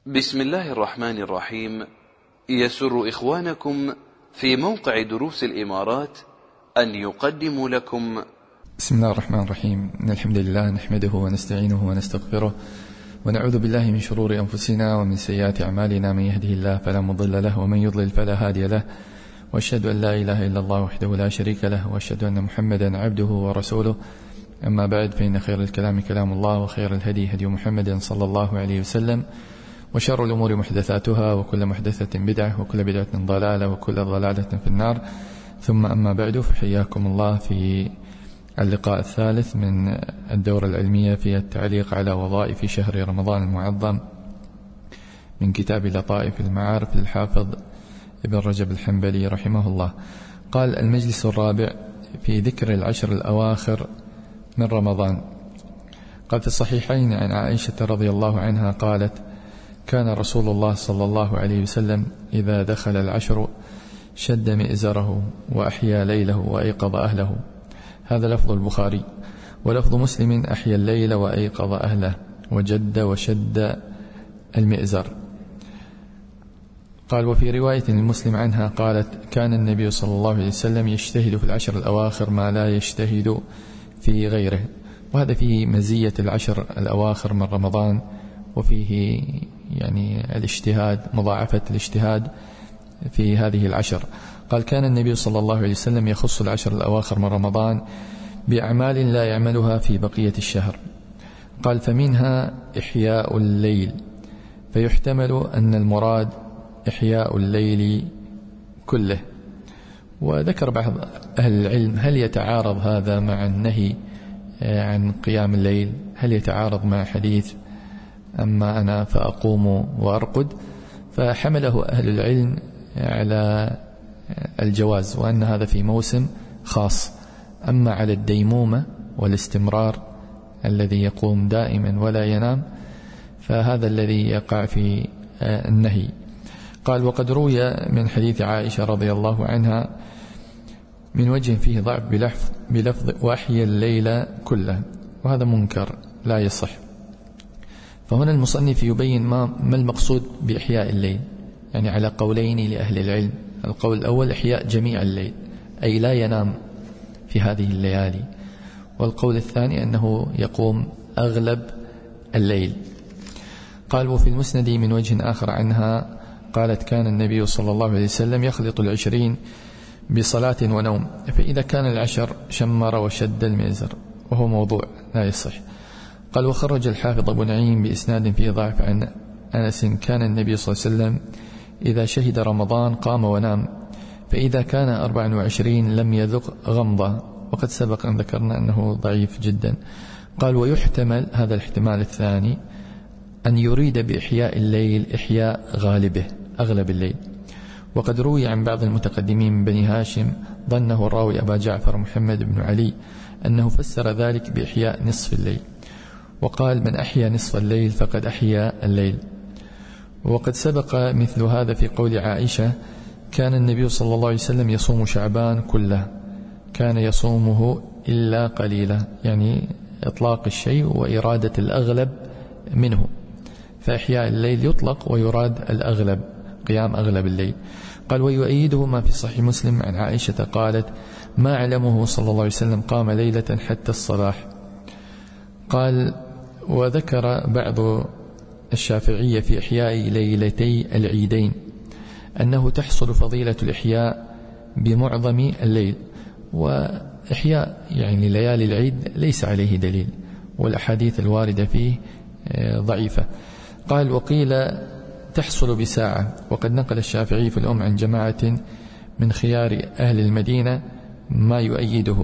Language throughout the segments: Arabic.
بسم الله الرحمن الرحيم. يسر إخوانكم في موقع دروس الإمارات أن يقدموا لكم بسم الله الرحمن الرحيم. إن الحمد لله نحمده ونستعينه ونستغفره ونعوذ بالله من شرور أنفسنا ومن سيئات أعمالنا. من يهده الله فلا مضل له ومن يضلل فلا هادي له، وأشهد أن لا إله إلا الله وحده لا شريك له، وأشهد أن محمدا عبده ورسوله. أما بعد، فإن خير الكلام كلام الله، وخير الهدي هدي محمد صلى الله عليه وسلم، وشر الأمور محدثاتها، وكل محدثة بدعة، وكل بدعة ضلالة، وكل ضلالة في النار. ثم أما بعد، فحياكم الله في اللقاء الثالث من الدورة العلمية في التعليق على وظائف شهر رمضان المعظم من كتاب لطائف المعارف للحافظ ابن رجب الحنبلي رحمه الله. قال: المجلس الرابع في ذكر العشر الأواخر من رمضان. قال في الصحيحين عن عائشة رضي الله عنها قالت: كان رسول الله صلى الله عليه وسلم إذا دخل العشر شد مئزره وأحيا ليله وأيقظ أهله. هذا لفظ البخاري. ولفظ مسلم: أحيا الليل وأيقظ أهله وجد وشد المئزر. قال: وفي رواية المسلم عنها قالت: كان النبي صلى الله عليه وسلم يجتهد في العشر الأواخر ما لا يجتهد في غيره. وهذا فيه مزية العشر الأواخر من رمضان، وفيه يعني الاجتهاد، مضاعفة الاجتهاد في هذه العشر. قال: كان النبي صلى الله عليه وسلم يخص العشر الأواخر من رمضان بأعمال لا يعملها في بقية الشهر. قال: فمنها إحياء الليل، فيحتمل أن المراد إحياء الليل كله. وذكر بعض أهل العلم: هل يتعارض هذا مع النهي عن قيام الليل؟ هل يتعارض مع حديث أما أنا فأقوم وأرقد؟ فحمله أهل العلم على الجواز، وأن هذا في موسم خاص. أما على الديمومة والاستمرار الذي يقوم دائما ولا ينام، فهذا الذي يقع في النهي. قال: وقد روي من حديث عائشة رضي الله عنها من وجه فيه ضعف بلفظ وأحيا الليل كله، وهذا منكر لا يصح. فهنا المصنف يبين ما المقصود بإحياء الليل، يعني على قولين لأهل العلم. القول الأول: إحياء جميع الليل، أي لا ينام في هذه الليالي. والقول الثاني أنه يقوم أغلب الليل. قال: وفي المسند من وجه آخر عنها قالت: كان النبي صلى الله عليه وسلم يخلط 20 بصلاة ونوم، فإذا كان العشر شمر وشد المئزر، وهو موضوع لا يصح. قال: وخرج الحافظ أبو نعيم بإسناد فيه ضعف عن أنس: كان النبي صلى الله عليه وسلم إذا شهد رمضان قام ونام، فإذا كان 24 لم يذق غمضة. وقد سبق أن ذكرنا أنه ضعيف جدا. قال: ويحتمل، هذا الاحتمال الثاني، أن يريد بإحياء الليل إحياء غالبه، أغلب الليل. وقد روي عن بعض المتقدمين من بني هاشم ظنه الراوي أبا جعفر محمد بن علي أنه فسر ذلك بإحياء نصف الليل، وقال: من أحيا نصف الليل فقد أحيا الليل. وقد سبق مثل هذا في قول عائشة: كان النبي صلى الله عليه وسلم يصوم شعبان كله، كان يصومه إلا قليلا، يعني إطلاق الشيء وإرادة الأغلب منه. فإحياء الليل يطلق ويراد الأغلب، قيام أغلب الليل. قال: ويؤيده ما في صحيح مسلم عن عائشة قالت: ما علمه صلى الله عليه وسلم قام ليلة حتى الصباح. قال: وذكر بعض الشافعية في إحياء ليلتي العيدين أنه تحصل فضيلة الإحياء بمعظم الليل، وإحياء يعني ليالي العيد ليس عليه دليل، والأحاديث الواردة فيه ضعيفة. قال: وقيل تحصل بساعة. وقد نقل الشافعي في الأم عن جماعة من خيار أهل المدينة ما يؤيده.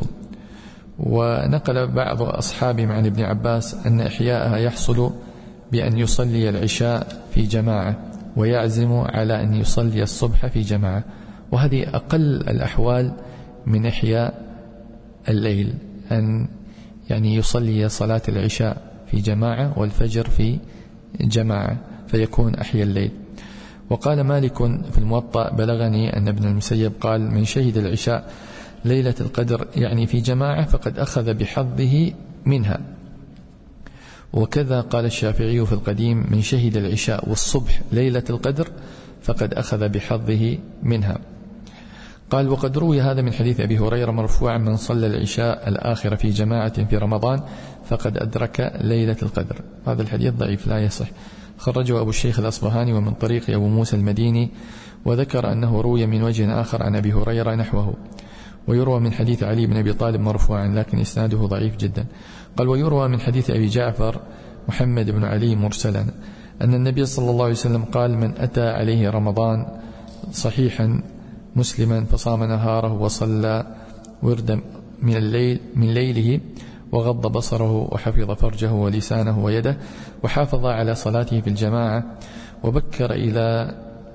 ونقل بعض أصحابهم عن ابن عباس أن إحياءها يحصل بأن يصلي العشاء في جماعة، ويعزم على أن يصلي الصبح في جماعة. وهذه أقل الأحوال من إحياء الليل، أن يعني يصلي صلاة العشاء في جماعة والفجر في جماعة، فيكون أحيا الليل. وقال مالك في الموطأ: بلغني أن ابن المسيب قال: من شهد العشاء ليلة القدر يعني في جماعة فقد أخذ بحظه منها. وكذا قال الشافعي في القديم: من شهد العشاء والصبح ليلة القدر فقد أخذ بحظه منها. قال: وقد روي هذا من حديث أبي هريرة مرفوعا: من صلى العشاء الآخرة في جماعة في رمضان فقد أدرك ليلة القدر. هذا الحديث ضعيف لا يصح، خرجه أبو الشيخ الأصبهاني ومن طريق أبو موسى المديني، وذكر أنه روي من وجه آخر عن أبي هريرة نحوه. ويروى من حديث علي بن أبي طالب مرفوعا لكن إسناده ضعيف جدا. قال: ويروى من حديث أبي جعفر محمد بن علي مرسلا أن النبي صلى الله عليه وسلم قال: من أتى عليه رمضان صحيحا مسلما فصام نهاره وصلى وردا من ليله وغض بصره وحفظ فرجه ولسانه ويده وحافظ على صلاته في الجماعة وبكر إلى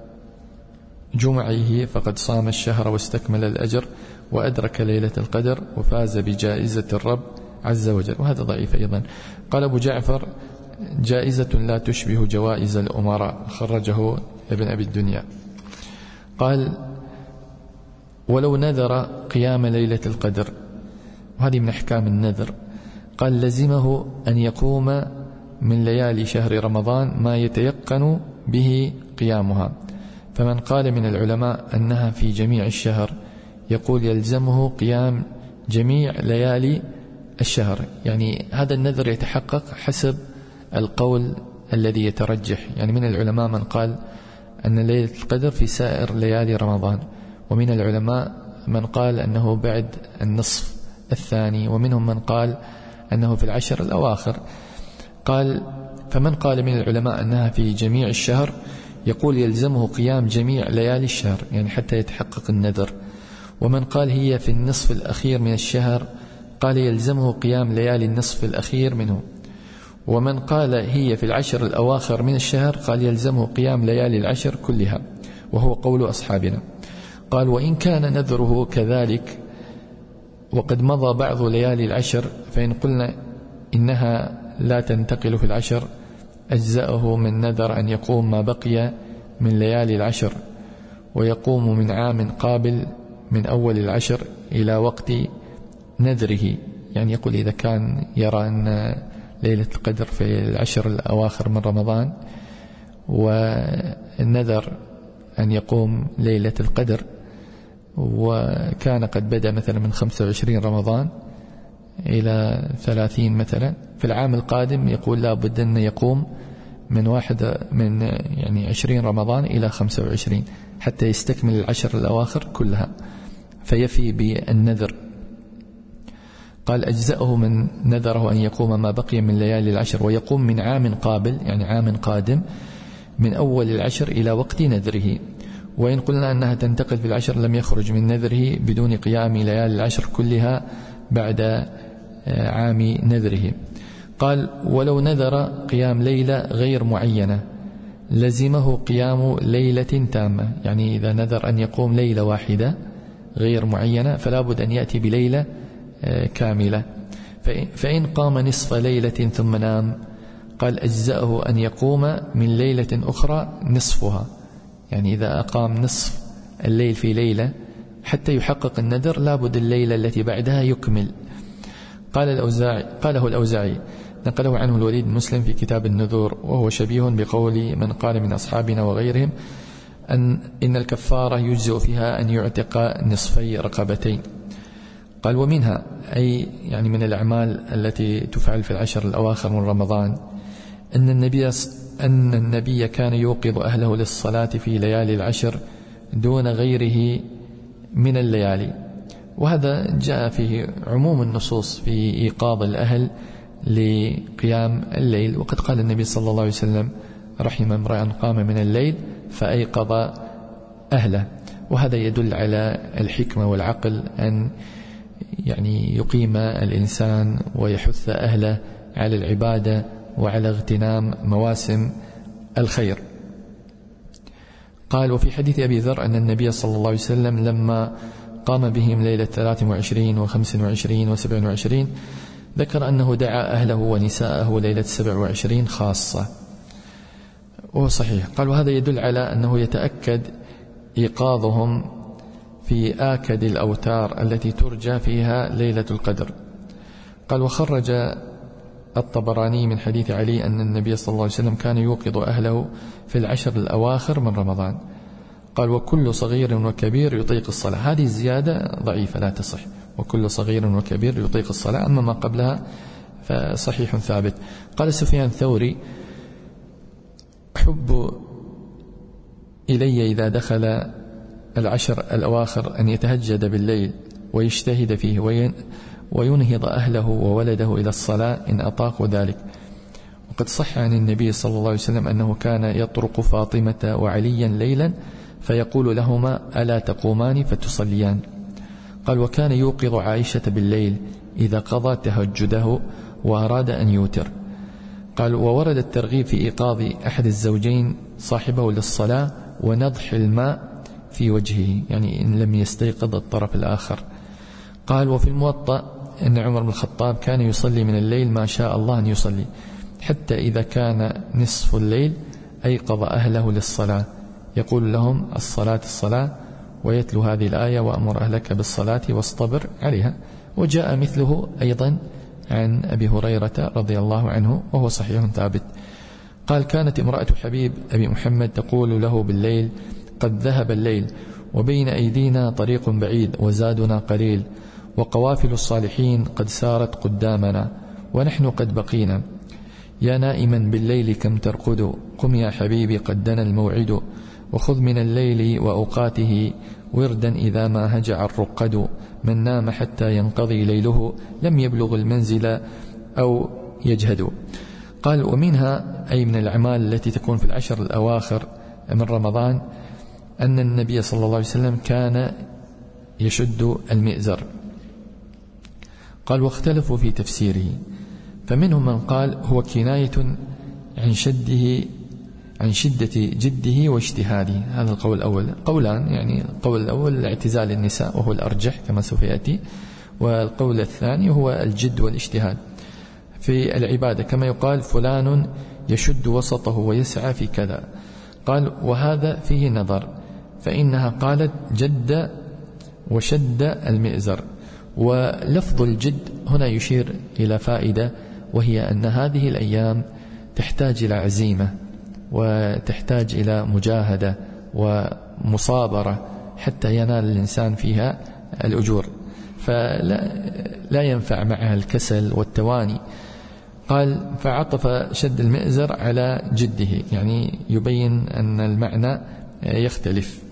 جمعه فقد صام الشهر واستكمل الأجر وأدرك ليلة القدر وفاز بجائزة الرب عز وجل. وهذا ضعيف أيضا. قال أبو جعفر: جائزة لا تشبه جوائز الأمراء، خرجه ابن أبي الدنيا. قال: ولو نذر قيام ليلة القدر، وهذه من أحكام النذر، قال: لزمه أن يقوم من ليالي شهر رمضان ما يتيقن به قيامها. فمن قال من العلماء أنها في جميع الشهر يقول يلزمه قيام جميع ليالي الشهر. يعني هذا النذر يتحقق حسب القول الذي يترجح. يعني من العلماء من قال أن ليلة القدر في سائر ليالي رمضان، ومن العلماء من قال أنه بعد النصف الثاني، ومنهم من قال أنه في العشر الأواخر. قال: فمن قال من العلماء أنها في جميع الشهر يقول يلزمه قيام جميع ليالي الشهر، يعني حتى يتحقق النذر. ومن قال هي في النصف الأخير من الشهر قال يلزمه قيام ليالي النصف الأخير منه. ومن قال هي في العشر الأواخر من الشهر قال يلزمه قيام ليالي العشر كلها، وهو قول أصحابنا. قال: وإن كان نذره كذلك وقد مضى بعض ليالي العشر فإن قلنا إنها لا تنتقل في العشر أجزأه من نذر أن يقوم ما بقي من ليالي العشر، ويقوم من عام قابل من أول العشر إلى وقت نذره. يعني يقول إذا كان يرى أن ليلة القدر في العشر الأواخر من رمضان والنذر أن يقوم ليلة القدر، وكان قد بدأ مثلا من 25 رمضان إلى 30 مثلا، في العام القادم يقول لا بد أن يقوم من 20 رمضان إلى 25 حتى يستكمل العشر الأواخر كلها فيفي بالنذر. قال: أجزأه من نذره أن يقوم ما بقي من ليالي العشر ويقوم من عام قابل، يعني عام قادم، من أول العشر إلى وقت نذره. وإن قلنا أنها تنتقل في العشر لم يخرج من نذره بدون قيام ليالي العشر كلها بعد عام نذره. قال: ولو نذر قيام ليلة غير معينة لزمه قيام ليلة تامة. يعني إذا نذر أن يقوم ليلة واحدة غير معينة فلا بد أن يأتي بليلة كاملة. فإن قام نصف ليلة ثم نام قال أجزأه أن يقوم من ليلة أخرى نصفها. يعني إذا أقام نصف الليل في ليلة حتى يحقق النذر لابد الليلة التي بعدها يكمل. قاله الأوزاعي نقله عنه الوليد مسلم في كتاب النذور، وهو شبيه بقول من قال من أصحابنا وغيرهم إن الكفارة يجزئ فيها أن يعتق نصفي رقبتين. قال: ومنها أي يعني من الأعمال التي تفعل في العشر الأواخر من رمضان أن النبي كان يوقظ أهله للصلاة في ليالي العشر دون غيره من الليالي. وهذا جاء فيه عموم النصوص في إيقاظ الأهل لقيام الليل. وقد قال النبي صلى الله عليه وسلم: رحم امرأ قام من الليل فأيقظ أهله. وهذا يدل على الحكمة والعقل أن يعني يقيم الإنسان ويحث أهله على العبادة وعلى اغتنام مواسم الخير. قال: وفي حديث أبي ذر أن النبي صلى الله عليه وسلم لما قام بهم ليلة 23 و25 و27 ذكر أنه دعا أهله ونساءه ليلة 27 خاصة، وهو صحيح. قال: وهذا يدل على أنه يتأكد إيقاظهم في آكد الأوتار التي ترجى فيها ليلة القدر. قال: وخرج الطبراني من حديث علي أن النبي صلى الله عليه وسلم كان يوقظ أهله في العشر الأواخر من رمضان. قال وكل صغير وكبير يطيق الصلاة. هذه الزيادة ضعيفة لا تصح، وكل صغير وكبير يطيق الصلاة، أما ما قبلها فصحيح ثابت. قال سفيان الثوري حب إلي إذا دخل العشر الأواخر أن يتهجد بالليل ويجتهد فيه وينهض أهله وولده إلى الصلاة إن أطاقوا ذلك. وقد صح عن النبي صلى الله عليه وسلم أنه كان يطرق فاطمة وعليا ليلا فيقول لهما ألا تقومان فتصليان. قال وكان يوقظ عائشة بالليل إذا قضى تهجده وأراد أن يوتر. قال وورد الترغيب في إيقاظ أحد الزوجين صاحبه للصلاة ونضح الماء في وجهه، يعني إن لم يستيقظ الطرف الآخر. قال وفي الموطأ أن عمر بن الخطاب كان يصلي من الليل ما شاء الله أن يصلي، حتى إذا كان نصف الليل أيقظ أهله للصلاة يقول لهم الصلاة الصلاة، ويتلو هذه الآية وأمر أهلك بالصلاة واصطبر عليها. وجاء مثله أيضا عن أبي هريرة رضي الله عنه وهو صحيح ثابت. قال كانت امرأة حبيب أبي محمد تقول له بالليل قد ذهب الليل وبين أيدينا طريق بعيد وزادنا قليل وقوافل الصالحين قد سارت قدامنا ونحن قد بقينا، يا نائما بالليل كم ترقد، قم يا حبيبي قد دنا الموعد، وخذ من الليل وأوقاته وردا إذا ما هجع الرقد، من نام حتى ينقضي ليله لم يبلغ المنزل أو يجهد. قال ومنها أي من الأعمال التي تكون في العشر الأواخر من رمضان أن النبي صلى الله عليه وسلم كان يشد المئزر. قال واختلفوا في تفسيره، فمنهم من قال هو كناية عن شدة جده واجتهاده، هذا القول الأول. قولان، يعني القول الأول اعتزال النساء وهو الأرجح كما سوف يأتي، والقول الثاني هو الجد والاجتهاد في العبادة، كما يقال فلان يشد وسطه ويسعى في كذا. قال وهذا فيه نظر، فإنها قالت جد وشد المئزر، ولفظ الجد هنا يشير إلى فائدة، وهي أن هذه الأيام تحتاج إلى عزيمة وتحتاج إلى مجاهدة ومصابرة حتى ينال الإنسان فيها الأجور، فلا ينفع معها الكسل والتواني. قال فعطف شد المئزر على جده، يعني يبين أن المعنى يختلف.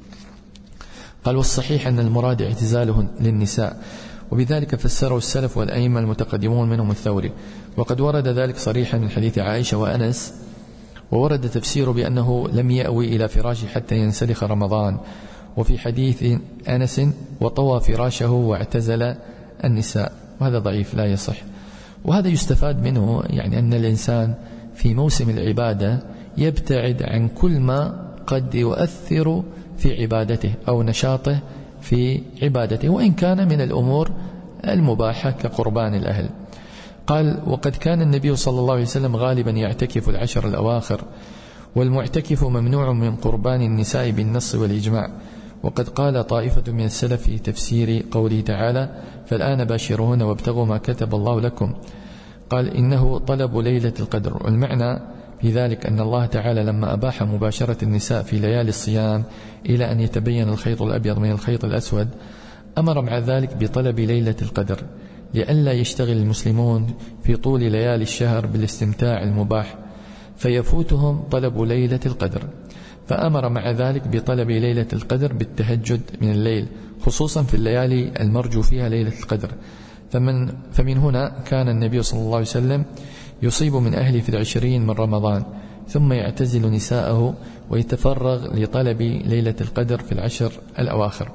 قال والصحيح أن المراد اعتزاله للنساء، وبذلك فسره السلف والأئمة المتقدمون منهم الثوري، وقد ورد ذلك صريحا من حديث عائشة وأنس، وورد تفسيره بأنه لم يأوي إلى فراشه حتى ينسلخ رمضان، وفي حديث أنس وطوى فراشه واعتزل النساء، وهذا ضعيف لا يصح. وهذا يستفاد منه يعني أن الإنسان في موسم العبادة يبتعد عن كل ما قد يؤثر في عبادته أو نشاطه في عبادته، وإن كان من الأمور المباحة كقربان الأهل. قال وقد كان النبي صلى الله عليه وسلم غالبا يعتكف العشر الأواخر، والمعتكف ممنوع من قربان النساء بالنص والإجماع. وقد قال طائفة من السلف في تفسير قوله تعالى فالآن باشرهن وابتغوا ما كتب الله لكم، قال إنه طلب ليلة القدر، والمعنى في ذلك أن الله تعالى لما أباح مباشرة النساء في ليالي الصيام إلى أن يتبين الخيط الأبيض من الخيط الأسود، أمر مع ذلك بطلب ليلة القدر لئلا يشتغل المسلمون في طول ليالي الشهر بالاستمتاع المباح فيفوتهم طلب ليلة القدر، فأمر مع ذلك بطلب ليلة القدر بالتهجد من الليل، خصوصا في الليالي المرجو فيها ليلة القدر. فمن هنا كان النبي صلى الله عليه وسلم يصيب من أهله في 20 من رمضان، ثم يعتزل نساءه ويتفرغ لطلب ليلة القدر في العشر الأواخر.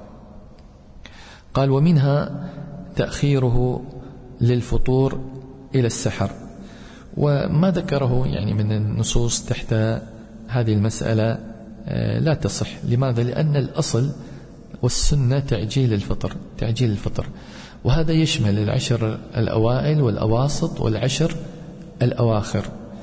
قال ومنها تأخيره للفطور إلى السحر، وما ذكره يعني من النصوص تحت هذه المسألة لا تصح. لماذا؟ لأن الأصل والسنة تعجيل الفطر، وهذا يشمل العشر الأوائل والأواسط والعشر الأواخر.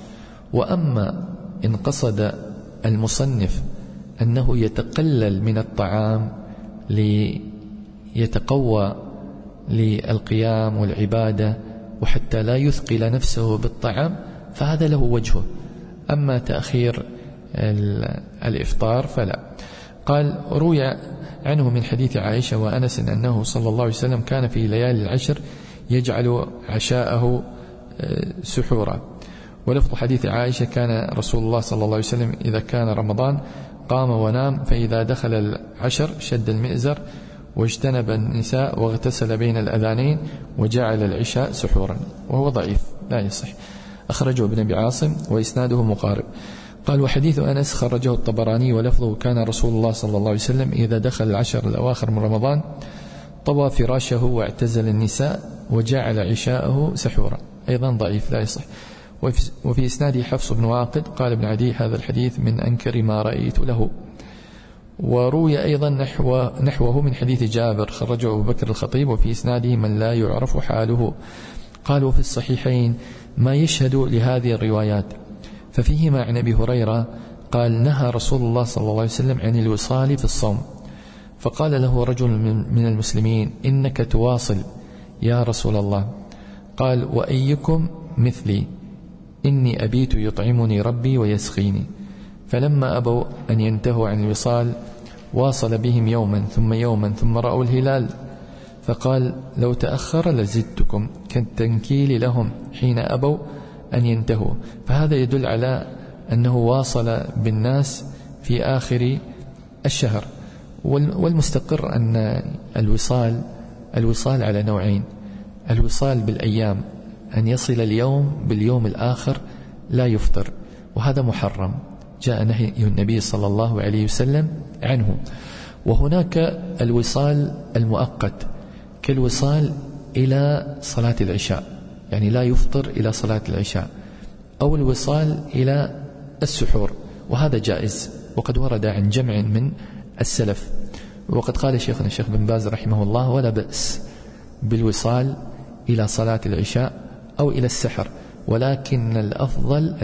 وأما إن قصد المصنف أنه يتقلل من الطعام ليتقوى للقيام والعبادة وحتى لا يثقل نفسه بالطعام فهذا له وجهه. أما تأخير الإفطار فلا. قال روي عنه من حديث عائشة وأنس أنه صلى الله عليه وسلم كان في ليالي العشر يجعل عشاءه سحورا. ولفظ حديث عائشة كان رسول الله صلى الله عليه وسلم إذا كان رمضان قام ونام، فإذا دخل العشر شد المئزر واجتنب النساء واغتسل بين الأذانين وجعل العشاء سحورا، وهو ضعيف لا يصح. أخرجه ابن أبي عاصم وإسناده مقارب. قال وحديث أنس خرجه الطبراني ولفظه كان رسول الله صلى الله عليه وسلم إذا دخل العشر الأواخر من رمضان طوى فراشه واعتزل النساء وجعل عشاءه سحورا، أيضا ضعيف لا يصح. وفي إسناده حفص بن واقد قال ابن عدي هذا الحديث من أنكر ما رأيت له. وروي أيضا نحوه من حديث جابر خرجه أبو بكر الخطيب وفي إسناده من لا يعرف حاله. قالوا في الصحيحين ما يشهد لهذه الروايات، ففيهما عن أبي هريرة قال نهى رسول الله صلى الله عليه وسلم عن الوصال في الصوم، فقال له رجل من المسلمين إنك تواصل يا رسول الله، قال وأيكم مثلي إني أبيت يطعمني ربي ويسقيني. فلما أبوا أن ينتهوا عن الوصال واصل بهم يوما ثم رأوا الهلال، فقال لو تأخر لزدتكم، كالتنكيل لهم حين أبوا أن ينتهوا. فهذا يدل على أنه واصل بالناس في آخر الشهر. والمستقر أن الوصال على نوعين: الوصال بالأيام، أن يصل اليوم باليوم الآخر لا يفطر، وهذا محرم، جاء نهي النبي صلى الله عليه وسلم عنه. وهناك الوصال المؤقت كالوصال إلى صلاة العشاء، يعني لا يفطر إلى صلاة العشاء، أو الوصال إلى السحور، وهذا جائز وقد ورد عن جمع من السلف. وقد قال شيخنا الشيخ بن باز رحمه الله ولا بأس بالوصال إلى صلاة العشاء أو إلى السحر، ولكن الأفضل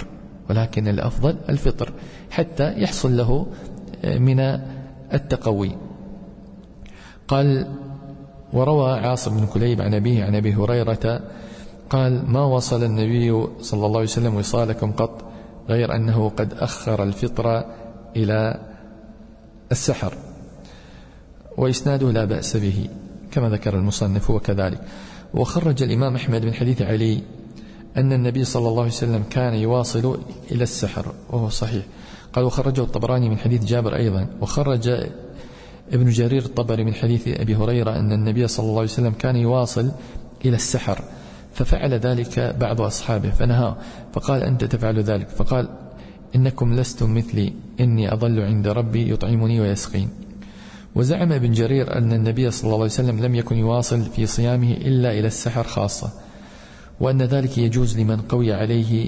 الفطر حتى يحصل له من التقوي. قال وروى عاصم بن كليب عن أبيه عن أبي هريرة قال ما وصل النبي صلى الله عليه وسلم وصالكم قط غير أنه قد أخر الفطر إلى السحر، وإسناده لا بأس به كما ذكر المصنف وكذلك. وخرج الإمام أحمد من حديث علي أن النبي صلى الله عليه وسلم كان يواصل إلى السحر، وهو صحيح. قال وخرجه الطبراني من حديث جابر أيضا. وخرج ابن جرير الطبري من حديث أبي هريرة أن النبي صلى الله عليه وسلم كان يواصل إلى السحر، ففعل ذلك بعض أصحابه فنهاه، فقال أنت تفعل ذلك؟ فقال إنكم لستم مثلي إني أظل عند ربي يطعمني ويسقين. وزعم ابن جرير أن النبي صلى الله عليه وسلم لم يكن يواصل في صيامه إلا إلى السحر خاصة، وأن ذلك يجوز لمن قوي عليه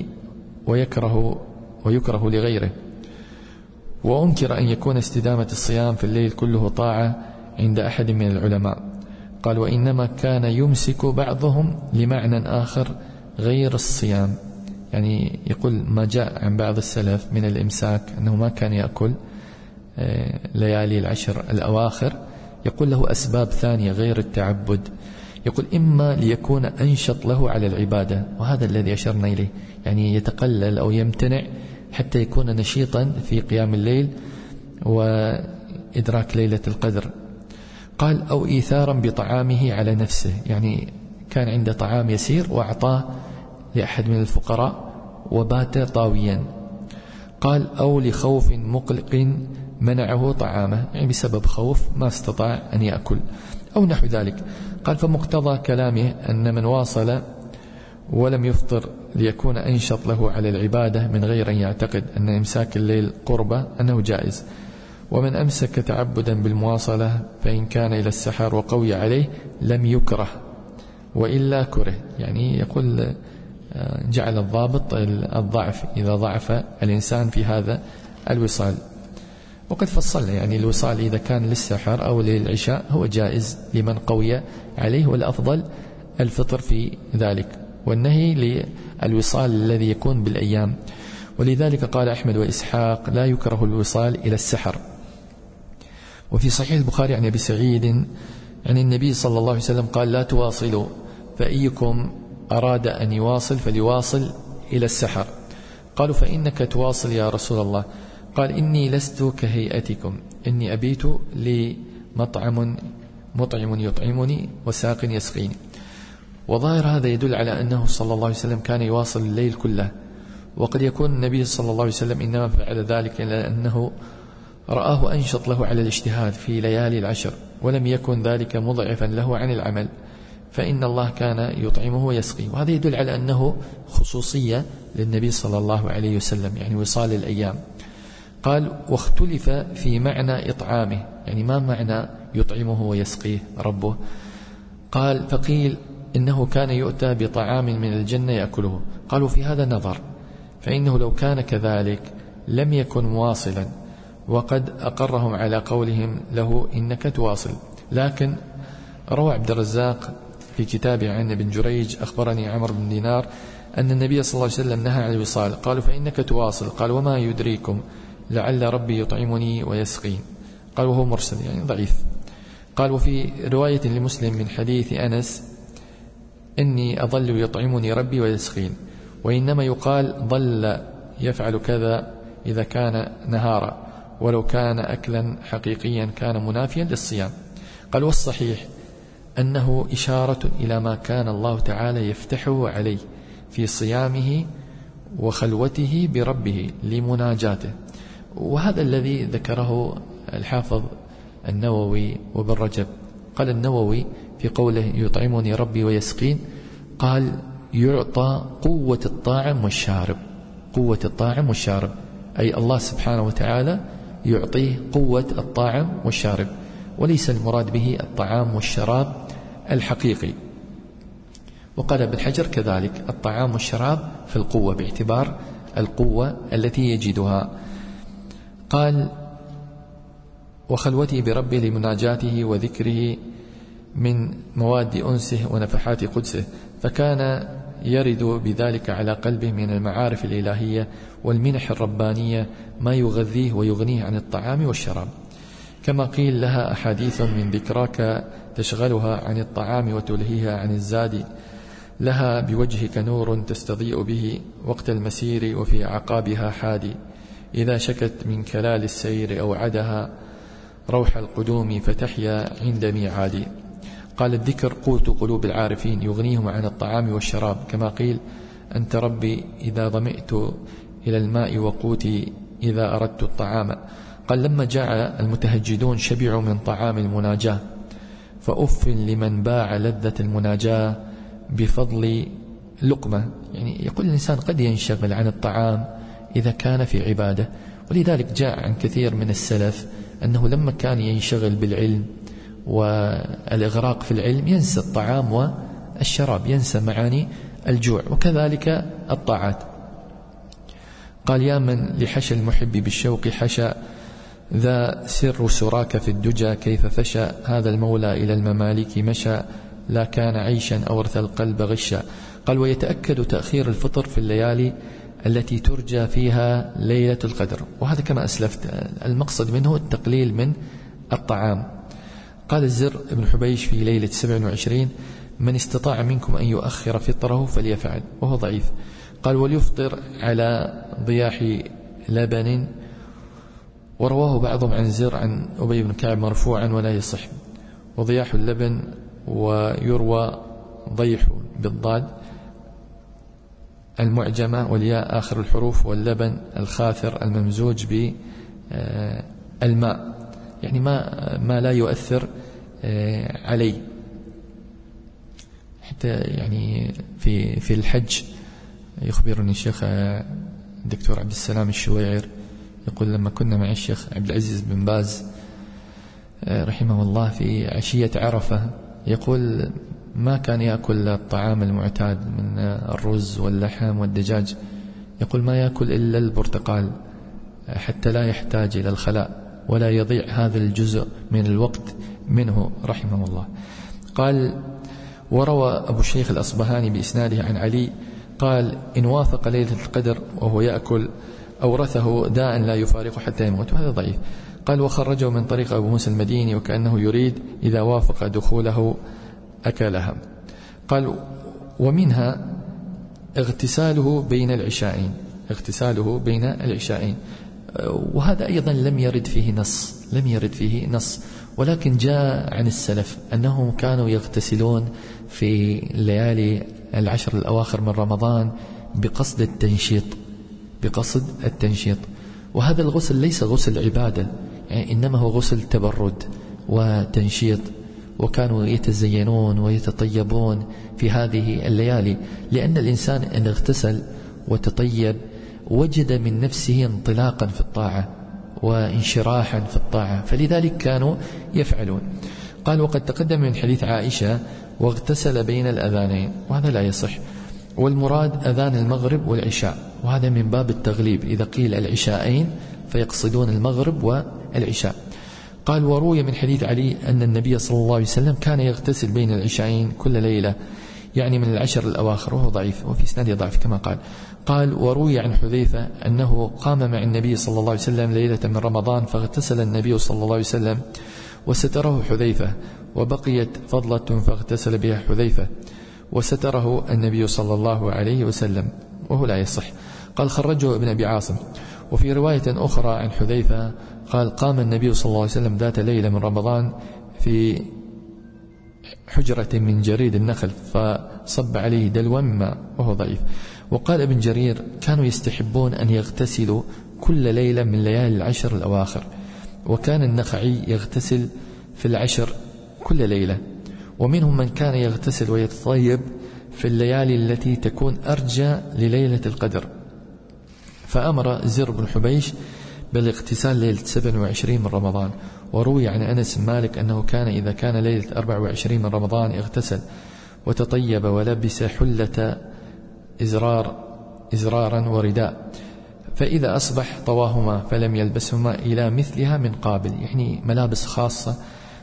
ويكره لغيره. وأنكر أن يكون استدامة الصيام في الليل كله طاعة عند أحد من العلماء. قال وإنما كان يمسك بعضهم لمعنى آخر غير الصيام، يعني يقول ما جاء عن بعض السلف من الإمساك أنه ما كان يأكل ليالي العشر الأواخر، يقول له أسباب ثانية غير التعبد، يقول إما ليكون أنشط له على العبادة، وهذا الذي أشرنا إليه، يعني يتقلل أو يمتنع حتى يكون نشيطا في قيام الليل وإدراك ليلة القدر. قال أو إيثارا بطعامه على نفسه، يعني كان عنده طعام يسير وأعطاه لأحد من الفقراء وبات طاويا. قال أو لخوف مقلق منعه طعامه، يعني بسبب خوف ما استطاع أن يأكل أو نحو ذلك. قال فمقتضى كلامه أن من واصل ولم يفطر ليكون أنشط له على العبادة من غير أن يعتقد أن إمساك الليل قربة أنه جائز. ومن أمسك تعبدا بالمواصلة فإن كان إلى السحر وقوي عليه لم يكره وإلا كره، يعني يقول جعل الضابط الضعف إذا ضعف الإنسان في هذا الوصال. وقد فصلنا يعني الوصال إذا كان للسحر أو للعشاء هو جائز لمن قوي عليه، والأفضل الفطر في ذلك، والنهي للوصال الذي يكون بالأيام. ولذلك قال أحمد وإسحاق لا يكره الوصال إلى السحر. وفي صحيح البخاري عن أبي سعيد عن النبي صلى الله عليه وسلم قال لا تواصلوا فأيكم أراد أن يواصل فليواصل إلى السحر. قالوا فإنك تواصل يا رسول الله. قال إني لست كهيئتكم، إني أبيت لي مطعم يطعمني وساق يسقيني. وظاهر هذا يدل على أنه صلى الله عليه وسلم كان يواصل الليل كله، وقد يكون النبي صلى الله عليه وسلم إنما فعل ذلك لأنه رآه أنشط له على الاجتهاد في ليالي العشر، ولم يكن ذلك مضعفا له عن العمل، فإن الله كان يطعمه ويسقيه. وهذا يدل على أنه خصوصية للنبي صلى الله عليه وسلم، يعني وصال الأيام. قال واختلف في معنى إطعامه، يعني ما معنى يطعمه ويسقيه ربه؟ قال فقيل إنه كان يؤتى بطعام من الجنة يأكله. قالوا في هذا نظر، فإنه لو كان كذلك لم يكن مواصلا، وقد أقرهم على قولهم له إنك تواصل. لكن روى عبد الرزاق في كتابه عن ابن جريج أخبرني عمرو بن دينار أن النبي صلى الله عليه وسلم نهى عن الوصال. قالوا فإنك تواصل. قال وما يدريكم لعل ربي يطعمني ويسقين. قال وهو مرسل يعني ضعيف. قال وفي رواية لمسلم من حديث أنس إني أظل يطعمني ربي ويسقين، وإنما يقال ظل يفعل كذا إذا كان نهارا، ولو كان أكلا حقيقيا كان منافيا للصيام. قال والصحيح أنه إشارة إلى ما كان الله تعالى يفتحه عليه في صيامه وخلوته بربه لمناجاته. وهذا الذي ذكره الحافظ النووي وابن رجب. قال النووي في قوله يطعمني ربي ويسقين، قال يعطى قوة الطاعم والشارب، قوة الطاعم والشارب، أي الله سبحانه وتعالى يعطيه قوة الطاعم والشارب، وليس المراد به الطعام والشراب الحقيقي. وقال ابن حجر كذلك الطعام والشراب في القوة باعتبار القوة التي يجدها. قال وخلوته بربه لمناجاته وذكره من مواد أنسه ونفحات قدسه، فكان يرد بذلك على قلبه من المعارف الإلهية والمنح الربانية ما يغذيه ويغنيه عن الطعام والشراب. كما قيل لها أحاديث من ذكراك تشغلها عن الطعام وتلهيها عن الزاد، لها بوجهك نور تستضيء به وقت المسير وفي عقابها حادي، إذا شكت من كلال السير أوعدها روح القدوم فتحيا عند ميعادي. قال الذكر قوت قلوب العارفين يغنيهم عن الطعام والشراب، كما قيل أنت ربي إذا ظمئت إلى الماء وقوتي إذا أردت الطعام. قال لما جاء المتهجدون شبعوا من طعام المناجاة، فأف لمن باع لذة المناجاة بفضل لقمة. يعني يقول الإنسان قد ينشغل عن الطعام إذا كان في عبادة، ولذلك جاء عن كثير من السلف أنه لما كان ينشغل بالعلم والإغراق في العلم ينسى الطعام والشراب، ينسى معاني الجوع، وكذلك الطاعات. قال يا من لحشى المحب بالشوق حشى، ذا سر سراك في الدجى كيف فشى، هذا المولى إلى الممالك مشى، لا كان عيشا أورث القلب غشا. قال ويتأكد تأخير الفطر في الليالي التي ترجى فيها ليلة القدر، وهذا كما أسلفت المقصد منه التقليل من الطعام. قال الزر ابن حبيش في ليلة 27 من استطاع منكم أن يؤخر فطره فليفعل، وهو ضعيف. قال وليفطر على ضياح لبن، ورواه بعضهم عن زر عن أبي بن كعب مرفوعا ولا يصح. وضياح اللبن ويروى ضيح بالضاد المعجمة والياء آخر الحروف، واللبن الخاثر الممزوج بالماء، يعني ما لا يؤثر عليه. حتى يعني في الحج يخبرني الشيخ الدكتور عبد السلام الشويعر يقول لما كنا مع الشيخ عبد العزيز بن باز رحمه الله في عشية عرفة، يقول ما كان يأكل الطعام المعتاد من الرز واللحم والدجاج، يقول ما يأكل إلا البرتقال حتى لا يحتاج إلى الخلاء ولا يضيع هذا الجزء من الوقت منه رحمه الله. قال وروى أبو الشيخ الأصبهاني بإسناده عن علي قال إن وافق ليلة القدر وهو يأكل أورثه داء لا يفارقه حتى يموت، وهذا ضعيف. قال وخرجه من طريق أبو موسى المديني وكأنه يريد إذا وافق دخوله أكلها. قال ومنها اغتساله بين العشاءين، وهذا أيضا لم يرد فيه نص، ولكن جاء عن السلف أنهم كانوا يغتسلون في ليالي العشر الأواخر من رمضان بقصد التنشيط، وهذا الغسل ليس غسل عبادة، يعني إنما هو غسل تبرد وتنشيط، وكانوا يتزينون ويتطيبون في هذه الليالي، لأن الإنسان إن اغتسل وتطيب وجد من نفسه انطلاقا في الطاعة وانشراحا في الطاعة، فلذلك كانوا يفعلون. قال: وقد تقدم من حديث عائشة: واغتسل بين الأذانين، وهذا لا يصح، والمراد أذان المغرب والعشاء، وهذا من باب التغليب، إذا قيل العشاءين فيقصدون المغرب والعشاء. قال: وروي من حديث علي أن النبي صلى الله عليه وسلم كان يغتسل بين العشاءين كل ليلة، يعني من العشر الأواخر، وهو ضعيف وفي إسناده ضعف كما قال: وروي عن حذيفة أنه قام مع النبي صلى الله عليه وسلم ليلة من رمضان فاغتسل النبي صلى الله عليه وسلم وستره حذيفة، وبقيت فضلة فاغتسل بها حذيفة وستره النبي صلى الله عليه وسلم، وهو لا يصح. قال: خرجه ابن أبي عاصم. وفي رواية أخرى عن حذيفة قال: قام النبي صلى الله عليه وسلم ذات ليلة من رمضان في حجرة من جريد النخل فصب عليه دلوا ماء، وهو ضعيف. وقال ابن جرير: كانوا يستحبون أن يغتسلوا كل ليلة من ليالي العشر الأواخر، وكان النخعي يغتسل في العشر كل ليلة، ومنهم من كان يغتسل ويتطيب في الليالي التي تكون أرجى لليلة القدر، فأمر زر بن حبيش بالاغتسال ليلة 27 من رمضان. وروي عن أنس بن مالك أنه كان إذا كان ليلة 24 من رمضان اغتسل وتطيب ولبس حلة إزرارا ورداء، فإذا أصبح طواهما فلم يلبسهما إلى مثلها من قابل، يعني ملابس خاصة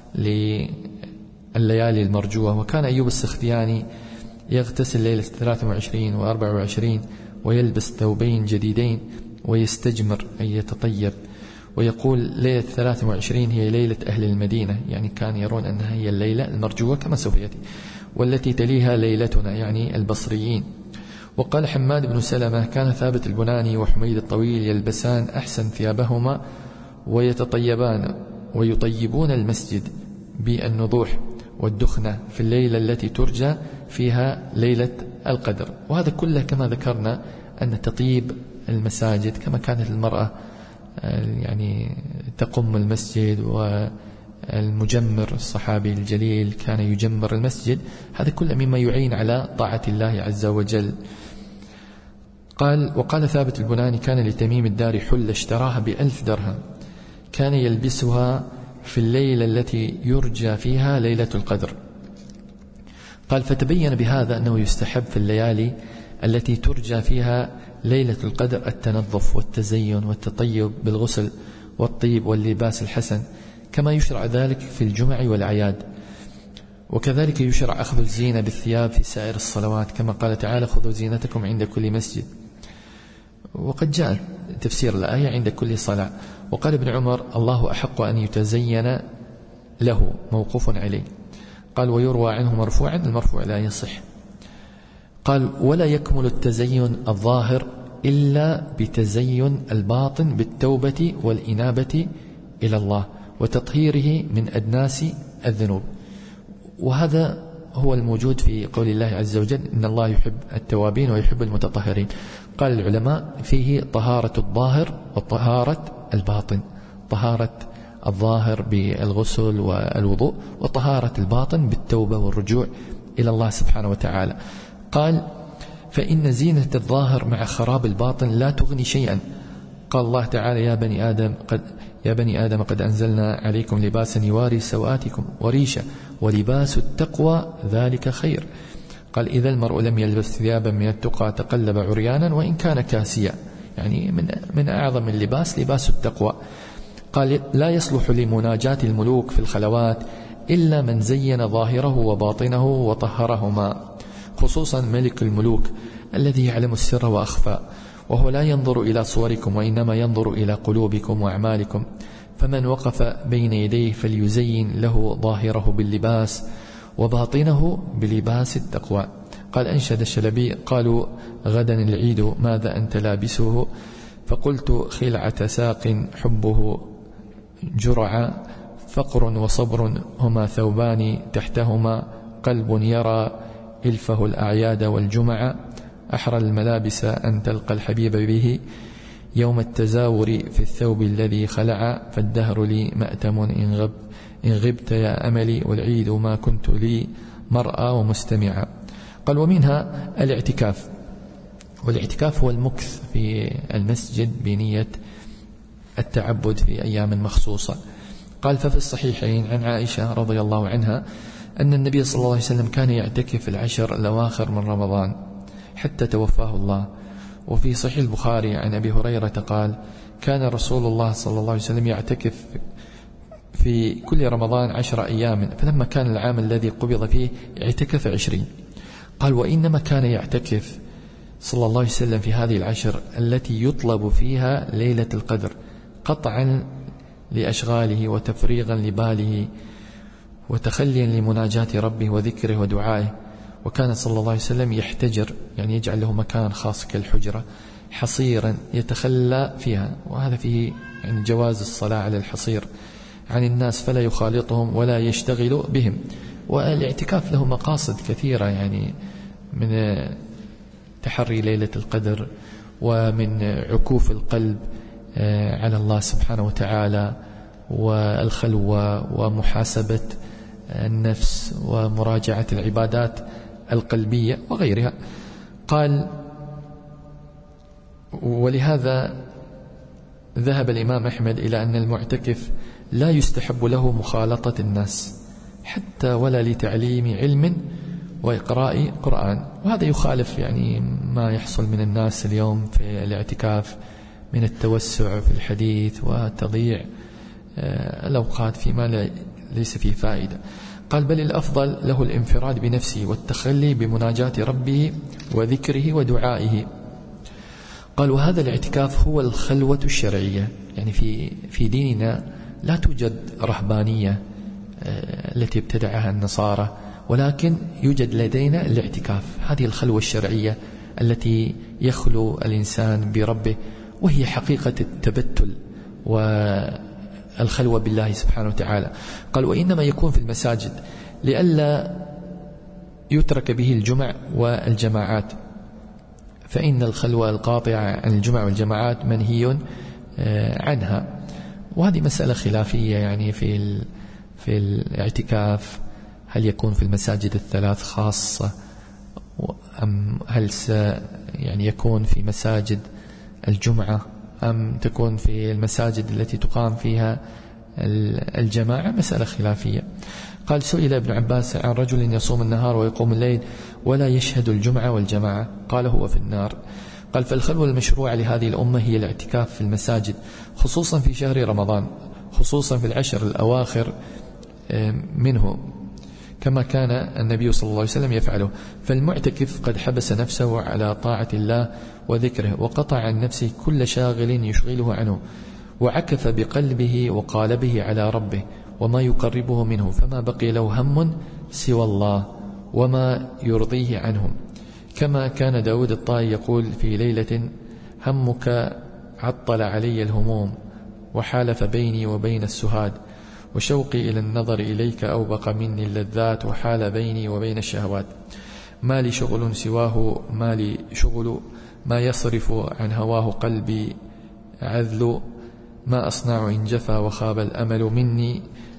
لليالي المرجوة. وكان أيوب السختياني يغتسل ليلة 23 و24 ويلبس ثوبين جديدين ويستجمر أي يتطيب، ويقول ليلة 23 هي ليلة أهل المدينة، يعني كان يرون أنها هي الليلة المرجوة كما سوف يأتي، والتي تليها ليلتنا يعني البصريين. وقال حماد بن سلمة: كان ثابت البناني وحميد الطويل يلبسان أحسن ثيابهما ويتطيبان ويطيبون المسجد بالنضوح والدخنة في الليلة التي ترجى فيها ليلة القدر. وهذا كله كما ذكرنا أن تطيب المساجد، كما كانت المرأة يعني تقم المسجد، والمجمر الصحابي الجليل كان يجمر المسجد، هذا كله مما يعين على طاعة الله عز وجل. وقال ثابت البناني: كان لتميم الداري حلة اشتراها ب1000 درهم، كان يلبسها في الليلة التي يرجى فيها ليلة القدر. قال: فتبين بهذا أنه يستحب في الليالي التي ترجى فيها ليلة القدر التنظف والتزين والتطيب بالغسل والطيب واللباس الحسن، كما يشرع ذلك في الجمع والأعياد. وكذلك يشرع أخذ الزينة بالثياب في سائر الصلوات، كما قال تعالى: خذوا زينتكم عند كل مسجد. وقد جاء تفسير الآية عند كل صلاة. وقال ابن عمر: الله أحق أن يتزين له، موقوف عليه. قال: ويروى عنه مرفوعا، المرفوع لا يصح. قال: ولا يكمل التزين الظاهر إلا بتزين الباطن بالتوبة والإنابة إلى الله وتطهيره من أدناس الذنوب. وهذا هو الموجود في قول الله عز وجل: إن الله يحب التوابين ويحب المتطهرين. قال العلماء: فيه طهارة الظاهر وطهارة الباطن، طهارة الظاهر بالغسل والوضوء، وطهارة الباطن بالتوبة والرجوع إلى الله سبحانه وتعالى. قال: فإن زينة الظاهر مع خراب الباطن لا تغني شيئا. قال الله تعالى: يا بني آدم قد أنزلنا عليكم لباسا يواري سوآتكم وريشا ولباس التقوى ذلك خير. قال: إذا المرء لم يلبس ثيابا من التقى تقلب عريانا وإن كان كاسيا، يعني من أعظم اللباس لباس التقوى. قال: لا يصلح لمناجاة الملوك في الخلوات إلا من زين ظاهره وباطنه وطهرهما، خصوصا ملك الملوك الذي يعلم السر وأخفى، وهو لا ينظر إلى صوركم وإنما ينظر إلى قلوبكم وأعمالكم، فمن وقف بين يديه فليزين له ظاهره باللباس وباطنه بلباس التقوى. قال أنشد الشلبي: قالوا غدا العيد ماذا أنت لابسه؟ فقلت خلعة ساق حبه جرعا، فقر وصبر هما ثوبان تحتهما قلب يرى إلفه الأعياد والجمع، أحرى الملابس أن تلقى الحبيب به يوم التزاور في الثوب الذي خلع، فالدهر لي مأتم إن غبت يا أملي، والعيد ما كنت لي مرأى ومستمعا. قال: ومنها الاعتكاف، والاعتكاف هو المكث في المسجد بنية التعبد في أيام مخصوصة. قال: ففي الصحيحين عن عائشة رضي الله عنها أن النبي صلى الله عليه وسلم كان يعتكف العشر الأواخر من رمضان حتى توفاه الله. وفي صحيح البخاري عن أبي هريرة قال: كان رسول الله صلى الله عليه وسلم يعتكف في كل رمضان 10 أيام، فلما كان العام الذي قبض فيه اعتكف 20. قال: وإنما كان يعتكف صلى الله عليه وسلم في هذه العشر التي يطلب فيها ليلة القدر قطعا لأشغاله وتفريغا لباله وتخليا لمناجاة ربه وذكره ودعائه. وكان صلى الله عليه وسلم يحتجر، يعني يجعل له مكان خاص كالحجرة حصيرا يتخلى فيها، وهذا فيه يعني جواز الصلاة على الحصير عن الناس فلا يخالطهم ولا يشتغل بهم. والاعتكاف له مقاصد كثيرة، يعني من تحري ليلة القدر ومن عكوف القلب على الله سبحانه وتعالى والخلوة ومحاسبة النفس ومراجعة العبادات القلبية وغيرها. قال: ولهذا ذهب الإمام أحمد إلى أن المعتكف لا يستحب له مخالطة الناس حتى ولا لتعليم علم وإقراء قرآن، وهذا يخالف يعني ما يحصل من الناس اليوم في الاعتكاف من التوسع في الحديث وتضييع الأوقات فيما ليس فيه فائدة. قال: بل الأفضل له الانفراد بنفسه والتخلي بمناجاة ربه وذكره ودعائه. قال: وهذا الاعتكاف هو الخلوة الشرعية، يعني في ديننا لا توجد رهبانية التي ابتدعها النصارى، ولكن يوجد لدينا الاعتكاف، هذه الخلوة الشرعية التي يخلو الإنسان بربه، وهي حقيقة التبتل والخلوة بالله سبحانه وتعالى. قال: وإنما يكون في المساجد لئلا يترك به الجمع والجماعات، فإن الخلوة القاطعة عن الجمع والجماعات منهي عنها. وهذه مسألة خلافية يعني في الاعتكاف، هل يكون في المساجد الثلاث خاصة أم هل يعني يكون في مساجد الجمعة أم تكون في المساجد التي تقام فيها الجماعة؟ مسألة خلافية. قال: سئل ابن عباس عن رجل يصوم النهار ويقوم الليل ولا يشهد الجمعة والجماعة، قال: هو في النار. قال: فالخلوة المشروعة لهذه الأمة هي الاعتكاف في المساجد، خصوصا في شهر رمضان، خصوصا في العشر الأواخر منه، كما كان النبي صلى الله عليه وسلم يفعله. فالمعتكف قد حبس نفسه على طاعة الله وذكره، وقطع عن نفسه كل شاغل يشغله عنه، وعكف بقلبه وقالبه على ربه وما يقربه منه، فما بقي له هم سوى الله وما يرضيه عنهم. كما كان داود الطائي يقول في ليلة: همك عطل علي الهموم وحالف بيني وبين السهاد، وشوقي إلى النظر إليك أوبق مني اللذات وحال بيني وبين الشهوات، ما لي شغل سواه، ما لي شغل ما يصرف عن هواه قلبي عذل، ما أصنع إن جفا وخاب الأمل مني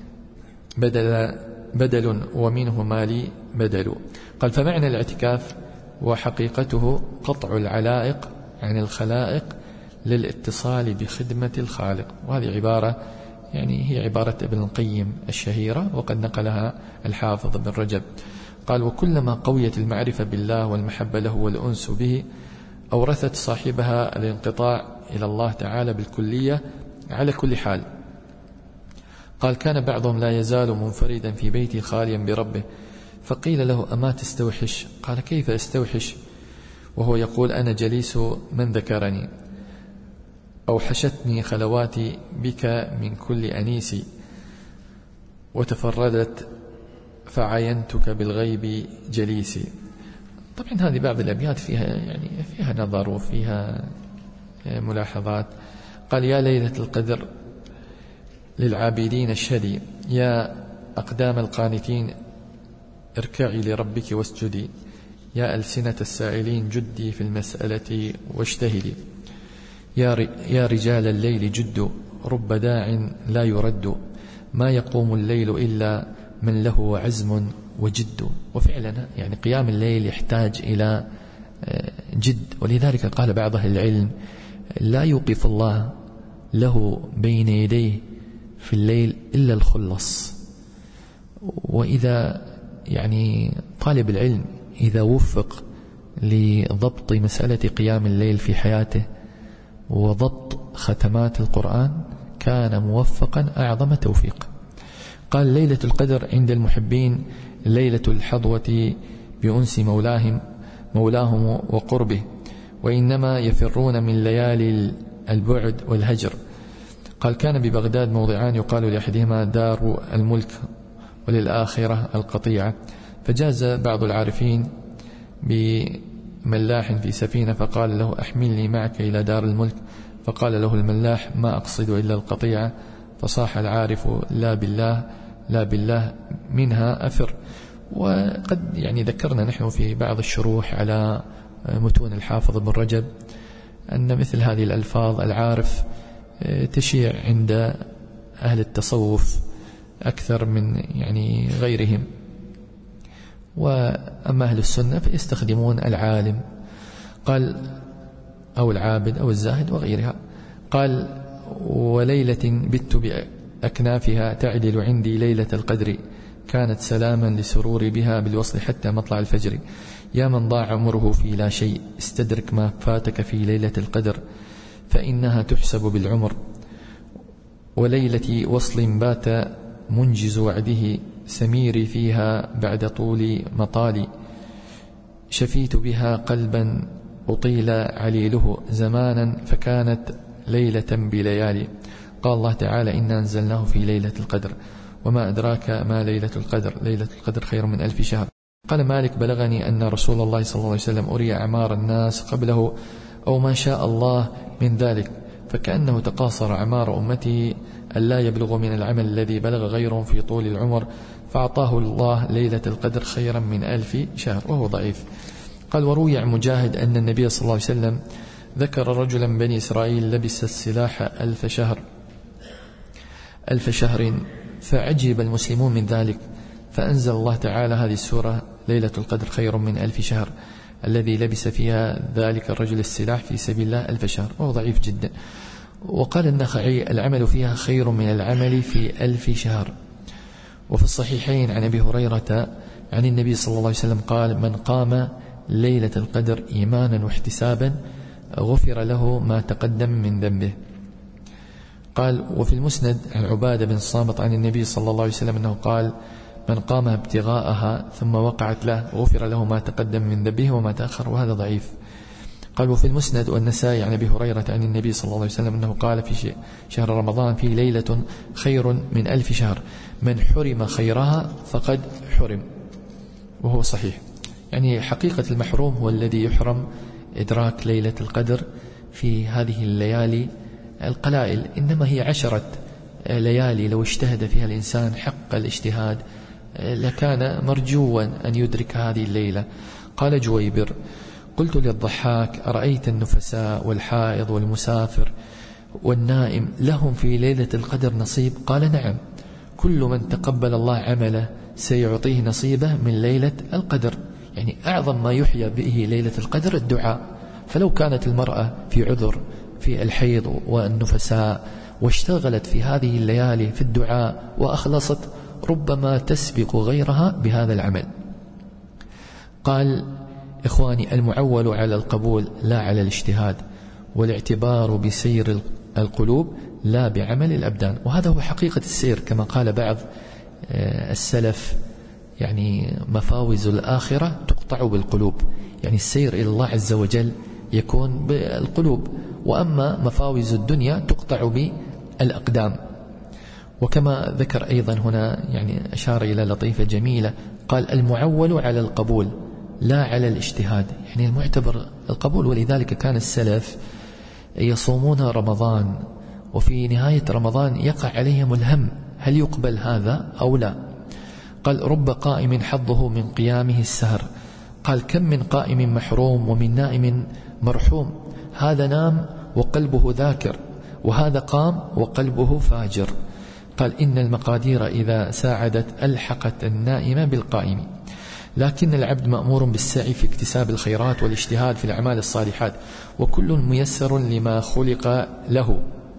بدل ومنه ما لي بدل. قال: فمعنى الاعتكاف وحقيقته قطع العلائق عن الخلائق للاتصال بخدمة الخالق. وهذه عبارة يعني هي عبارة ابن القيم الشهيرة، وقد نقلها الحافظ ابن رجب. قال: وكلما قويت المعرفة بالله والمحبة له والأنس به أورثت صاحبها الانقطاع إلى الله تعالى بالكلية على كل حال. قال: كان بعضهم لا يزال منفردا في بيته خاليا بربه، فقيل له: أما تستوحش؟ قال: كيف استوحش وهو يقول: أنا جليس من ذكرني، أوحشتني خلواتي بك من كل أنيسي، وتفردت فعينتك بالغيب جليسي. طبعا هذه بعض الأبيات فيها نظر وفيها ملاحظات. قال: يا ليلة القدر للعابدين اشهدي، يا أقدام القانتين اركعي لربك واسجدي، يا ألسنة السائلين جدي في المسألة واجتهدي، يا رجال الليل جدوا، رب داع لا يرد، ما يقوم الليل إلا من له عزم وجد. وفعلا قيام الليل يحتاج إلى جد، ولذلك قال بعض أهل العلم: لا يوقف الله له بين يديه في الليل إلا الخلص. وإذا طالب العلم إذا وفق لضبط مسألة قيام الليل في حياته وضبط ختمات القرآن كان موفقا أعظم توفيق. قال: ليلة القدر عند المحبين ليلة الحظوة بأنس مولاهم وقربه، وإنما يفرون من ليالي البعد والهجر. قال: كان ببغداد موضعان يقال لأحدهما دار الملك وللآخرة القطيعة، فجاز بعض العارفين بملاح في سفينة فقال له: أحملني معك إلى دار الملك، فقال له الملاح: ما أقصد إلا القطيعة. فصاح العارف: لا بالله لا بالله منها أفر. وقد ذكرنا نحن في بعض الشروح على متون الحافظ ابن رجب أن مثل هذه الألفاظ العارف تشيع عند أهل التصوف أكثر من غيرهم، وأما أهل السنة فيستخدمون العالم، قال، أو العابد أو الزاهد وغيرها. قال: وليلة بت بأكنافها تعدل عندي ليلة القدر، كانت سلاما لسرور بها بالوصل حتى مطلع الفجر. يا من ضاع عمره في لا شيء، استدرك ما فاتك في ليلة القدر، فإنها تحسب بالعمر. وليلة وصل بات منجز وعده، سميري فيها بعد طول مطالي، شفيت بها قلبا أطيل عليله زمانا، فكانت ليلة بليالي. قال الله تعالى: إنا أنزلناه في ليلة القدر، وما أدراك ما ليلة القدر، ليلة القدر خير من 1000 شهر. قال مالك: بلغني أن رسول الله صلى الله عليه وسلم أري أعمار الناس قبله أو ما شاء الله من ذلك، فكأنه تقاصر أعمار أمته ألا يبلغ من العمل الذي بلغ غيرهم في طول العمر، فأعطاه الله ليلة القدر خيرا من 1000 شهر، وهو ضعيف. قال: وروي عن مجاهد أن النبي صلى الله عليه وسلم ذكر رجلا من بني إسرائيل لبس السلاح 1000 شهر، فعجب المسلمون من ذلك، فأنزل الله تعالى هذه السورة: ليلة القدر خير من 1000 شهر، الذي لبس فيها ذلك الرجل السلاح في سبيل الله 1000 شهر، وهو ضعيف جدا. وقال النخعي: العمل فيها خير من العمل في 1000 شهر. وفي الصحيحين عن أبي هريرة عن النبي صلى الله عليه وسلم قال: من قام ليلة القدر إيمانا واحتسابا غفر له ما تقدم من ذنبه. قال: وفي المسند عن عبادة بن الصامت عن النبي صلى الله عليه وسلم أنه قال: من قام ابتغاءها ثم وقعت له غفر له ما تقدم من ذنبه وما تأخر، وهذا ضعيف. قال: وفي المسند والنسائي عن أبي هريرة عن النبي صلى الله عليه وسلم أنه قال: في شهر رمضان في ليلة خير من 1000 شهر، من حرم خيرها فقد حرم، وهو صحيح. حقيقة المحروم هو الذي يحرم إدراك ليلة القدر في هذه الليالي القلائل، إنما هي 10 ليالي لو اجتهد فيها الإنسان حق الاجتهاد لكان مرجوا أن يدرك هذه الليلة. قال جويبر: قلت للضحاك: أرأيت النفساء والحائض والمسافر والنائم لهم في ليلة القدر نصيب؟ قال: نعم، كل من تقبل الله عمله سيعطيه نصيبه من ليلة القدر. أعظم ما يحيى به ليلة القدر الدعاء، فلو كانت المرأة في عذر في الحيض والنفساء واشتغلت في هذه الليالي في الدعاء وأخلصت ربما تسبق غيرها بهذا العمل. قال: إخواني، المعول على القبول لا على الاجتهاد، والاعتبار بسير القلوب لا بعمل الأبدان. وهذا هو حقيقة السير، كما قال بعض السلف: مفاوز الآخرة تقطع بالقلوب، السير إلى الله عز وجل يكون بالقلوب، وأما مفاوز الدنيا تقطع بالأقدام. وكما ذكر أيضا هنا أشار إلى لطيفة جميلة، قال: المعول على القبول لا على الاجتهاد، يعني المعتبر القبول. ولذلك كان السلف يصومون رمضان وفي نهاية رمضان يقع عليهم الهم هل يقبل هذا أو لا. قال رب قائم حظه من قيامه السهر، قال كم من قائم محروم ومن نائم مرحوم، هذا نام وقلبه ذاكر وهذا قام وقلبه فاجر. قال إن المقادير إذا ساعدت ألحقت النائم بالقائم، لكن العبد مأمور بالسعي في اكتساب الخيرات والاجتهاد في الأعمال الصالحات، وكل ميسر لما خلق له.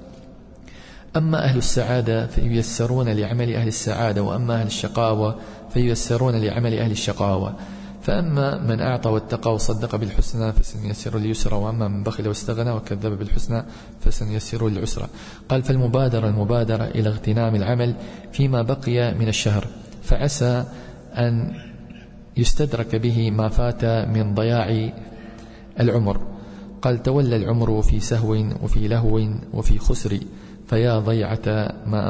أما أهل السعادة فييسرون لعمل أهل السعادة، وأما أهل الشقاوة فييسرون لعمل أهل الشقاوة. فأما من أعطى واتقى وصدق بالحسنى فسنيسر لليسرى، وأما من بخل واستغنى وكذب بالحسنى فسنيسر للعسرى. قال المبادرة إلى اغتنام العمل فيما بقي من الشهر، فعسى أن يستدرك به ما فات من ضياع العمر. قال تولى العمر في سهو وفي لهو وفي خسر، فيا ضيعة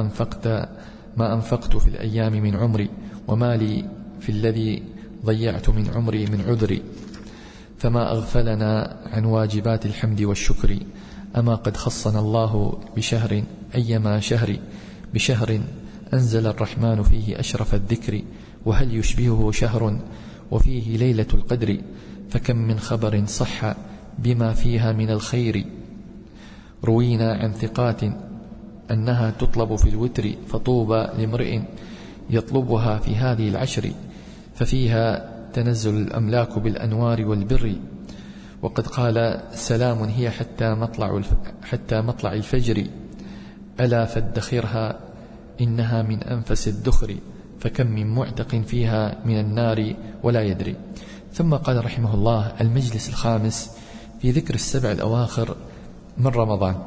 ما أنفقت في الأيام من عمري، وما لي في الذي ضيعت من عمري من عذري. فما أغفلنا عن واجبات الحمد والشكر، أما قد خصنا الله بشهر أيما شهر، بشهر أنزل الرحمن فيه أشرف الذكر، وهل يشبهه شهر وفيه ليلة القدر، فكم من خبر صح بما فيها من الخير، روينا عن ثقات أنها تطلب في الوتر، فطوبى لامرئ يطلبها في هذه العشر، ففيها تنزل الأملاك بالأنوار والبر. وقد قال سلام هي حتى مطلع الفجر، ألا فادخرها إنها من أنفس الدخر، فكم من معتق فيها من النار ولا يدري. ثم قال رحمه الله المجلس الخامس في ذكر السبع الأواخر من رمضان.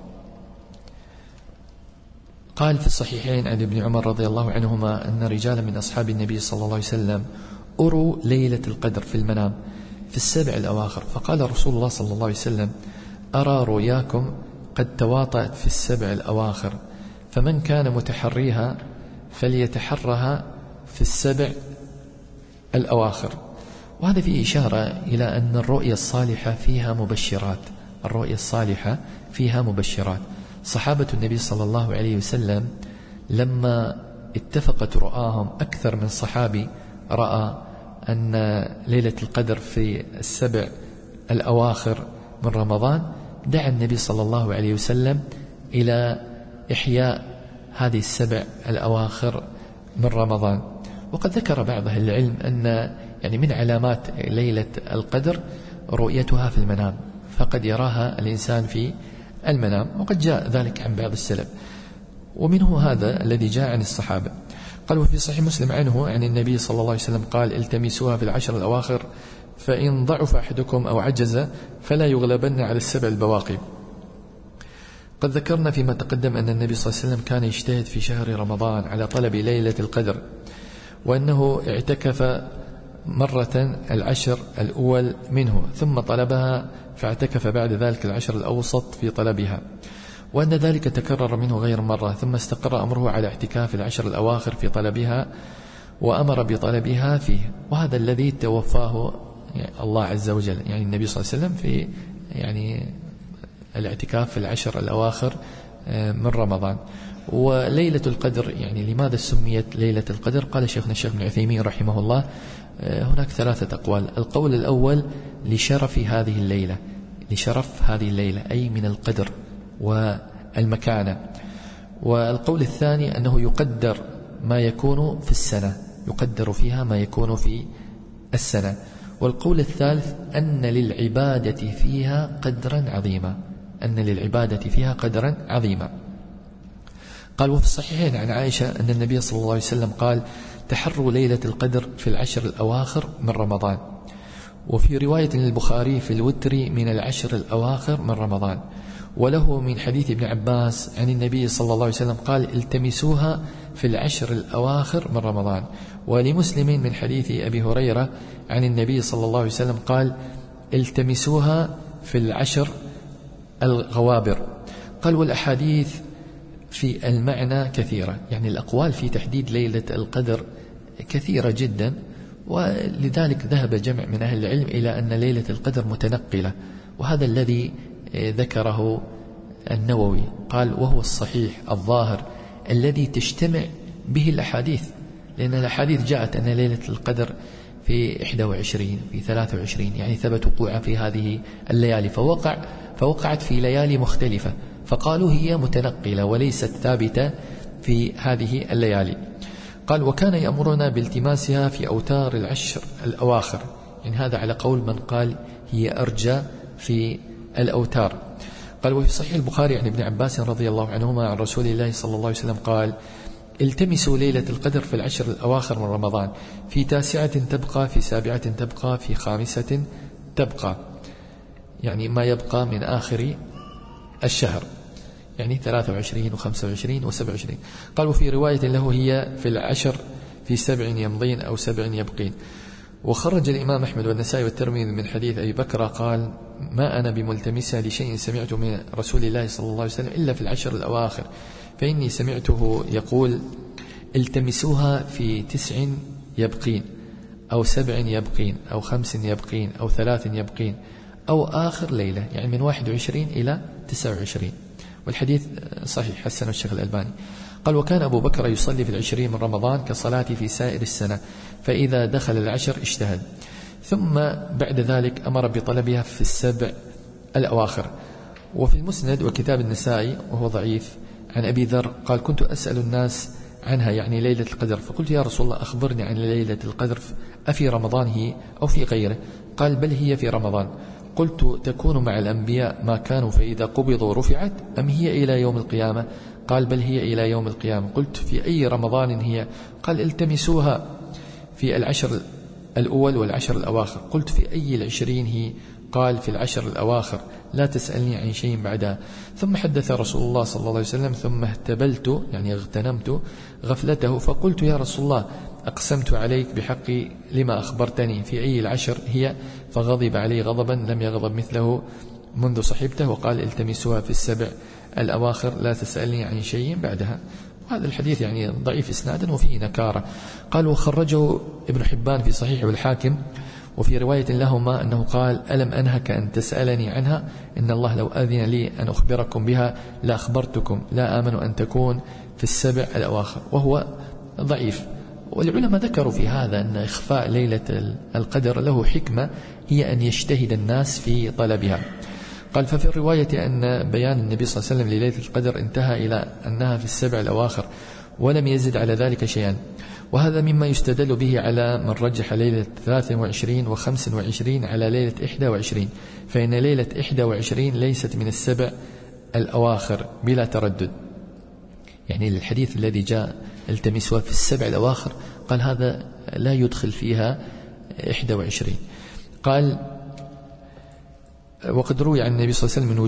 قال في الصحيحين عن ابن عمر رضي الله عنهما أن رجالا من أصحاب النبي صلى الله عليه وسلم أروا ليلة القدر في المنام في السبع الأواخر، فقال رسول الله صلى الله عليه وسلم أرى رؤياكم قد تواطأت في السبع الأواخر، فمن كان متحريها فليتحرها في السبع الأواخر. وهذا فيه إشارة إلى أن الرؤيا الصالحة فيها مبشرات، الرؤيا الصالحة فيها مبشرات. صحابة النبي صلى الله عليه وسلم لما اتفقت رؤاهم، أكثر من صحابي رأى أن ليلة القدر في السبع الأواخر من رمضان، دعا النبي صلى الله عليه وسلم إلى إحياء هذه السبع الأواخر من رمضان. وقد ذكر بعض أهل العلم أن يعني من علامات ليلة القدر رؤيتها في المنام، فقد يراها الإنسان في المنام، وقد جاء ذلك عن بعض السلف، ومنه هذا الذي جاء عن الصحابة. قال وفي صحيح مسلم عنه عن النبي صلى الله عليه وسلم قال التمسوها في العشر الأواخر، فإن ضعف أحدكم أو عجز فلا يغلبن على السبع البواقي. قد ذكرنا فيما تقدم أن النبي صلى الله عليه وسلم كان يجتهد في شهر رمضان على طلب ليلة القدر، وأنه اعتكف مرة العشر الأول منه ثم طلبها، فاعتكف بعد ذلك العشر الأوسط في طلبها، وأن ذلك تكرر منه غير مرة، ثم استقر أمره على اعتكاف العشر الأواخر في طلبها وأمر بطلبها فيه. وهذا الذي توفاه الله عز وجل، يعني النبي صلى الله عليه وسلم في يعني الاعتكاف في العشر الأواخر من رمضان. وليلة القدر يعني لماذا سميت ليلة القدر؟ قال شيخنا الشيخ ابن عثيمين رحمه الله هناك ثلاثة أقوال. القول الأول لشرف هذه الليلة، لشرف هذه الليلة أي من القدر والمكانة. والقول الثاني أنه يقدر ما يكون في السنة، يقدر فيها ما يكون في السنة. والقول الثالث أن للعبادة فيها قدرا عظيما، أن للعبادة فيها قدرا عظيما. قال وفي الصحيحين عن عائشة أن النبي صلى الله عليه وسلم قال تحروا ليلة القدر في العشر الأواخر من رمضان. وفي رواية للبخاري في الوتر من العشر الأواخر من رمضان. وله من حديث ابن عباس عن النبي صلى الله عليه وسلم قال التمسوها في العشر الأواخر من رمضان. ولمسلم من حديث أبي هريرة عن النبي صلى الله عليه وسلم قال التمسوها في العشر الغوابر. قال والأحاديث في المعنى كثيرة، يعني الأقوال في تحديد ليلة القدر كثيرة جدا، ولذلك ذهب جمع من أهل العلم إلى أن ليلة القدر متنقلة، وهذا الذي ذكره النووي، قال وهو الصحيح الظاهر الذي تجتمع به الأحاديث، لأن الأحاديث جاءت أن ليلة القدر في 21 في 23، يعني ثبت وقوعها في هذه الليالي، فوقعت في ليالي مختلفة، فقالوا هي متنقلة وليست ثابتة في هذه الليالي. قال وكان يأمرنا بالتماسها في أوتار العشر الأواخر، يعني هذا على قول من قال هي أرجى في الأوتار. قال وفي صحيح البخاري عن ابن عباس رضي الله عنهما عن رسول الله صلى الله عليه وسلم قال التمسوا ليلة القدر في العشر الأواخر من رمضان، في 9 تبقى، في 7 تبقى، في 5 تبقى، يعني ما يبقى من آخر الشهر، يعني 23 و25 و27. قال وفي رواية له هي في العشر في 7 يمضين أو 7 يبقين. وخرج الإمام أحمد والنسائي والترمذي من حديث أبي بكر قال ما أنا بملتمسها لشيء سمعته من رسول الله صلى الله عليه وسلم إلا في العشر الأواخر، فإني سمعته يقول التمسوها في 9 يبقين أو 7 يبقين أو 5 يبقين أو 3 يبقين أو آخر ليلة، يعني من 21 إلى 29. والحديث صحيح حسن الشيخ الألباني. قال وكان أبو بكر يصلي في 20 من رمضان كصلاة في سائر السنة، فإذا دخل العشر اجتهد، ثم بعد ذلك أمر بطلبها في 7 الأواخر. وفي المسند وكتاب النسائي وهو ضعيف عن أبي ذر قال كنت أسأل الناس عنها، يعني ليلة القدر، فقلت يا رسول الله أخبرني عن ليلة القدر أفي رمضان هي أو في غيره؟ قال بل هي في رمضان. قلت تكون مع الأنبياء ما كانوا فإذا قبضوا رفعت أم هي إلى يوم القيامة؟ قال بل هي إلى يوم القيامة. قلت في أي رمضان هي؟ قال التمسوها في العشر الأول والعشر الأواخر. قلت في أي 20 هي؟ قال في العشر الأواخر، لا تسألني عن شيء بعدها. ثم حدث رسول الله صلى الله عليه وسلم ثم اهتبلت، يعني اغتنمت غفلته، فقلت يا رسول الله أقسمت عليك بحقي لما أخبرتني، في أي العشر هي؟ فغضب علي غضبا لم يغضب مثله منذ صحبته، وقال التمسوها في 7 الأواخر لا تسألني عن شيء بعدها. وهذا الحديث يعني ضعيف إسنادا وفيه نكارة. قال وخرجه ابن حبان في صحيح والحاكم، وفي رواية لهما أنه قال ألم أنهك أن تسألني عنها؟ إن الله لو أذن لي أن أخبركم بها لا أخبرتكم، لا آمن أن تكون في 7 الأواخر، وهو ضعيف. والعلماء ذكروا في هذا أن إخفاء ليلة القدر له حكمة، هي أن يجتهد الناس في طلبها. قال ففي الرواية أن بيان النبي صلى الله عليه وسلم لليلة القدر انتهى إلى أنها في 7 الأواخر ولم يزد على ذلك شيئا، وهذا مما يستدل به على من رجح ليلة 23 و25 على ليلة 21، فإن ليلة 21 ليست من 7 الأواخر بلا تردد، يعني الحديث الذي جاء التمسوا في 7 الأواخر قال هذا لا يدخل فيها 21. قال وقد روي عن النبي صلى الله عليه وسلم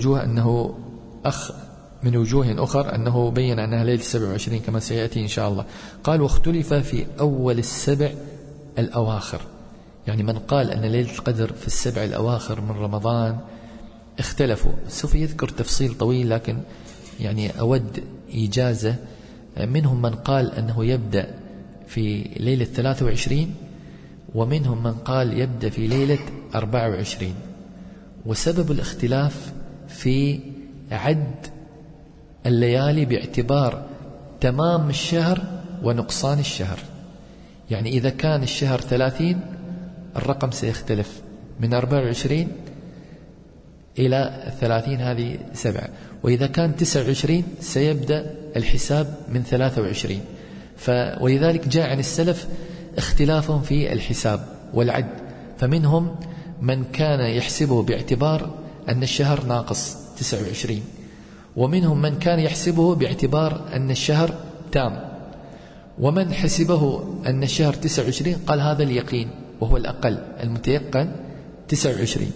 من وجوه أخر أنه بين أنها ليلة 27 كما سيأتي إن شاء الله. قال واختلف في أول 7 الأواخر، يعني من قال أن ليلة القدر في 7 الأواخر من رمضان اختلفوا. سوف يذكر تفصيل طويل لكن يعني أود إجازة. منهم من قال أنه يبدأ في ليلة 23، ومنهم من قال يبدأ في ليلة 24. وسبب الاختلاف في عد الليالي باعتبار تمام الشهر ونقصان الشهر، يعني إذا كان الشهر 30 الرقم سيختلف من 24 إلى 30 هذه 7، وإذا كان 29 سيبدأ الحساب من 23. ولذلك جاء عن السلف اختلافهم في الحساب والعد، فمنهم من كان يحسبه باعتبار أن الشهر ناقص 29، ومنهم من كان يحسبه باعتبار أن الشهر تام، ومن حسبه أن الشهر 29 قال هذا اليقين وهو الأقل، المتيقن 29.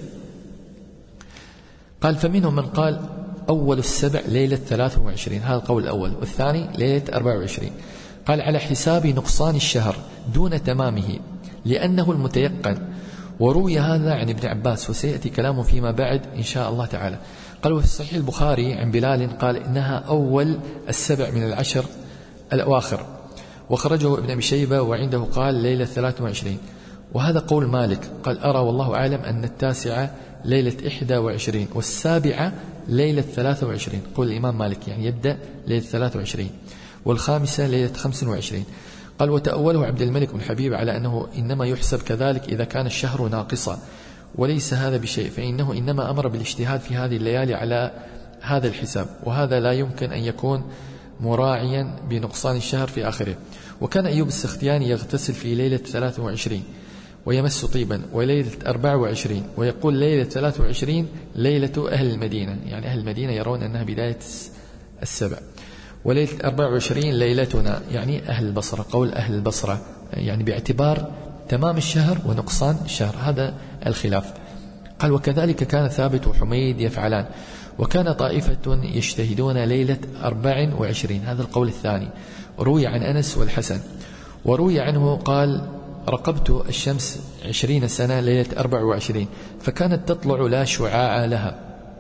قال فمنهم من قال أول 7 ليلة 23، هذا القول الأول، والثاني ليلة 24. قال على حساب نقصان الشهر دون تمامه لأنه المتيقن. وروي هذا عن ابن عباس وسيأتي كلامه فيما بعد إن شاء الله تعالى. قال وفي صحيح البخاري عن بلال قال إنها أول 7 من العشر الأواخر، وخرجه ابن أبي شيبة وعنده قال ليلة 23. وهذا قول مالك، قال أرى والله أعلم أن 9 ليلة 21 و7 ليلة 23. قول الإمام مالك يعني يبدأ ليلة 23 و5 ليلة 25. قال وتأوله عبد الملك بن حبيب على أنه إنما يحسب كذلك إذا كان الشهر ناقصا، وليس هذا بشيء، فإنه إنما أمر بالاجتهاد في هذه الليالي على هذا الحساب، وهذا لا يمكن أن يكون مراعيا بنقصان الشهر في آخره. وكان أيوب السختياني يغتسل في ليلة 23 ويمس طيبا، وليلة 24 ويقول ليلة 23 ليلة أهل المدينة، يعني أهل المدينة يرون أنها بداية 7، وليلة 24 ليلتنا يعني أهل البصرة، قول أهل البصرة يعني باعتبار تمام الشهر ونقصان الشهر، هذا الخلاف. قال وكذلك كان ثابت وحميد يفعلان، وكان طائفة يجتهدون ليلة 24، هذا القول الثاني، روي عن أنس والحسن. وروي عنه قال رقبت الشمس 20 سنة ليلة 24 فكانت تطلع لا شعاع لها.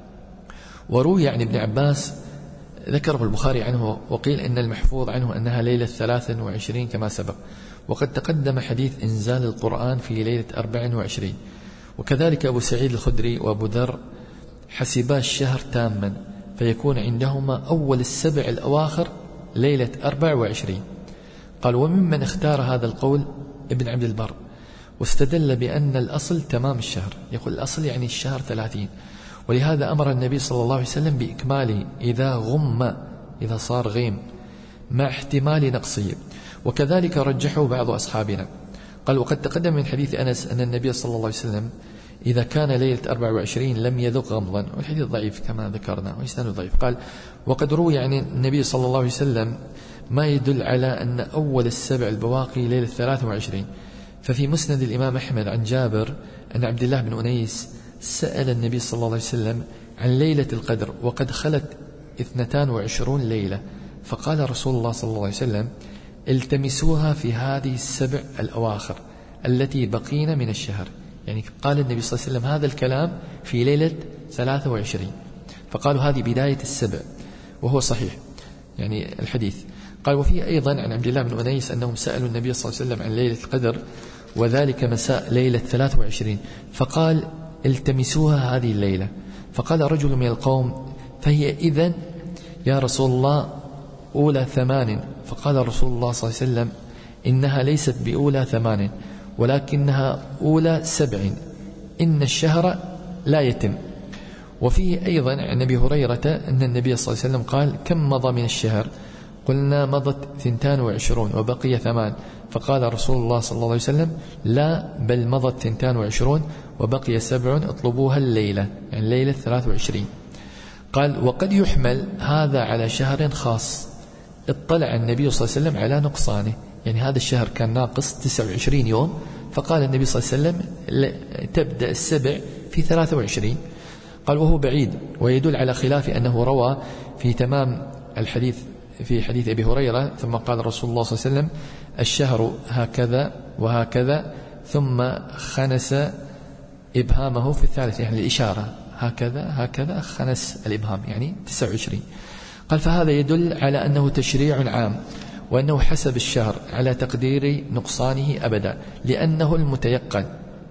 وروي عن ابن عباس ذكره البخاري عنه، وقيل إن المحفوظ عنه أنها ليلة 23 كما سبق. وقد تقدم حديث إنزال القرآن في ليلة 24. وكذلك أبو سعيد الخدري وأبو ذر حسبا الشهر تاما، فيكون عندهما أول 7 الأواخر ليلة 24. قال وممن اختار هذا القول ابن عبد البر، واستدل بأن الأصل تمام الشهر، يقول الأصل يعني الشهر 30، ولهذا أمر النبي صلى الله عليه وسلم بإكماله إذا غم، إذا صار غيم، مع احتمال نقصه. وكذلك رجحه بعض أصحابنا. قال وقد تقدم من حديث أنس أن النبي صلى الله عليه وسلم إذا كان ليلة 24 لم يذق غمضا، والحديث ضعيف كما ذكرنا وإسناده ضعيف. قال وقد روي عن النبي صلى الله عليه وسلم ما يدل على أن أول 7 البواقي ليلة 23. ففي مسند الإمام أحمد عن جابر أن عبد الله بن أنيس سأل النبي صلى الله عليه وسلم عن ليلة القدر وقد خلت 22 ليلة، فقال رسول الله صلى الله عليه وسلم التمسوها في هذه 7 الأواخر التي بقين من الشهر. يعني قال النبي صلى الله عليه وسلم هذا الكلام في ليلة 23، فقالوا هذه بداية 7، وهو صحيح يعني الحديث. قال وفيه أيضا عن عبد الله بن أنيس أنهم سألوا النبي صلى الله عليه وسلم عن ليلة القدر وذلك مساء ليلة 23، فقال التمسوها هذه الليلة. فقال رجل من القوم فهي إذن يا رسول الله أولى 8، فقال رسول الله صلى الله عليه وسلم إنها ليست بأولى 8 ولكنها أولى 7، إن الشهر لا يتم. وفيه أيضا عن أبي هريرة أن النبي صلى الله عليه وسلم قال كم مضى من الشهر؟ قلنا مضت 22 وبقي 8، فقال رسول الله صلى الله عليه وسلم لا بل مضت 22 وبقي 7، اطلبوها الليلة، يعني ليلة 23. قال وقد يحمل هذا على شهر خاص اطلع النبي صلى الله عليه وسلم على نقصانه، يعني هذا الشهر كان ناقص 29 يوم، فقال النبي صلى الله عليه وسلم تبدأ 7 في 23. قال وهو بعيد، ويدل على خلاف أنه روى في تمام الحديث في حديث أبي هريرة ثم قال رسول الله صلى الله عليه وسلم الشهر هكذا وهكذا، ثم خنس إبهامه في الثالث، يعني الإشارة هكذا هكذا خنس الإبهام يعني 29. قال فهذا يدل على أنه تشريع عام، وأنه حسب الشهر على تقدير نقصانه أبدا، لأنه المتيقن،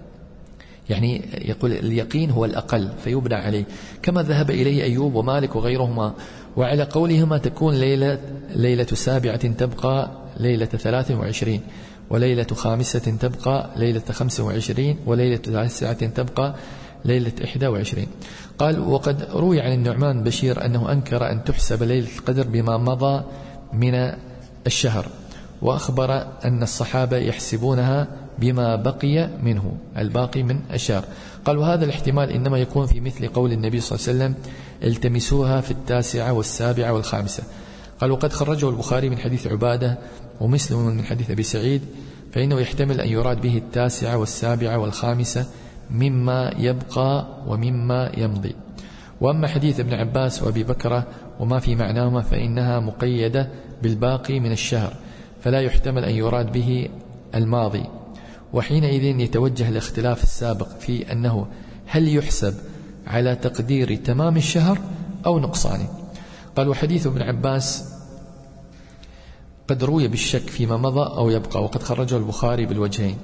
يعني يقول اليقين هو الأقل فيبنى عليه، كما ذهب إليه أيوب ومالك وغيرهما. وعلى قولهما تكون ليلة 7 تبقى ليلة 23، وليلة 5 تبقى ليلة 25، وليلة 9 تبقى ليلة 21. قال وقد روي عن النعمان بشير أنه أنكر أن تحسب ليلة القدر بما مضى من الشهر، وأخبر أن الصحابة يحسبونها بما بقي منه، الباقي من الشهر. قال وهذا الاحتمال إنما يكون في مثل قول النبي صلى الله عليه وسلم التمسوها في 9 و7 و5. قال وقد خرجه البخاري من حديث عبادة ومسلم من حديث أبي سعيد، فإنه يحتمل أن يراد به 9 و7 و5 مما يبقى ومما يمضي. وأما حديث ابن عباس وأبي بكرة وما في معناهما فإنها مقيدة بالباقي من الشهر، فلا يحتمل أن يراد به الماضي، وحينئذ يتوجه الاختلاف السابق في أنه هل يحسب على تقدير تمام الشهر أو نقصانه. قال وحديث ابن عباس قد روي بالشك فيما مضى أو يبقى، وقد خرجه البخاري بالوجهين.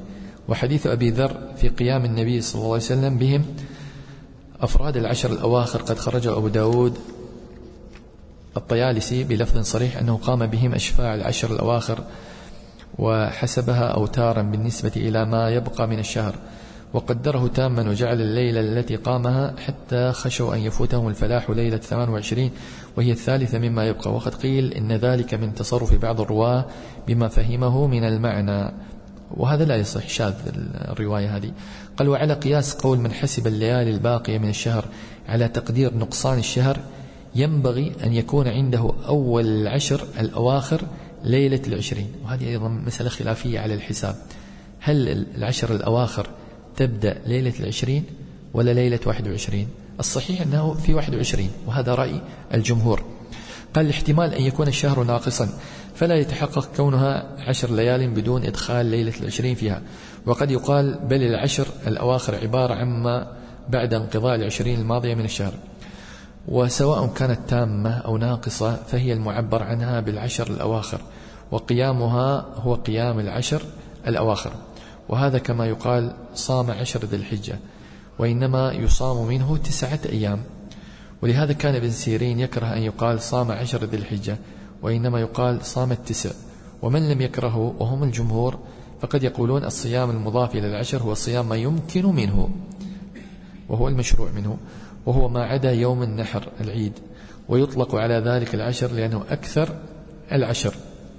وحديث أبي ذر في قيام النبي صلى الله عليه وسلم بهم أفراد العشر الأواخر قد خرج أبو داود الطيالسي بلفظ صريح أنه قام بهم أشفاع العشر الأواخر وحسبها أوتارا بالنسبة إلى ما يبقى من الشهر، وقدره تاما وجعل الليلة التي قامها حتى خشوا أن يفوتهم الفلاح ليلة 28 وهي الثالثة مما يبقى. وقد قيل إن ذلك من تصرف بعض الرواة بما فهمه من المعنى، وهذا لا يصح، شاذ الرواية هذه. قال وعلى قياس قول من حسب الليالي الباقية من الشهر على تقدير نقصان الشهر ينبغي أن يكون عنده أول العشر الأواخر ليلة 20. وهذه أيضا مسألة خلافية على الحساب، هل العشر الأواخر تبدأ ليلة 20 ولا ليلة 21؟ الصحيح أنه في 21 وهذا رأي الجمهور. قال الاحتمال أن يكون الشهر ناقصا فلا يتحقق كونها 10 ليال بدون إدخال ليلة 20 فيها، وقد يقال بل العشر الأواخر عبارة عما بعد انقضاء 20 الماضية من الشهر، وسواء كانت تامة أو ناقصة فهي المعبر عنها بالعشر الأواخر، وقيامها هو قيام العشر الأواخر. وهذا كما يقال صام 10 ذي الحجة، وإنما يصام منه 9 أيام. ولهذا كان ابن سيرين يكره أن يقال صام 10 ذي الحجة، وإنما يقال صام 9. ومن لم يكرهه وهم الجمهور فقد يقولون الصيام المضاف إلى العشر هو الصيام ما يمكن منه وهو المشروع منه، وهو ما عدا يوم النحر العيد، ويطلق على ذلك العشر لأنه أكثر العشر.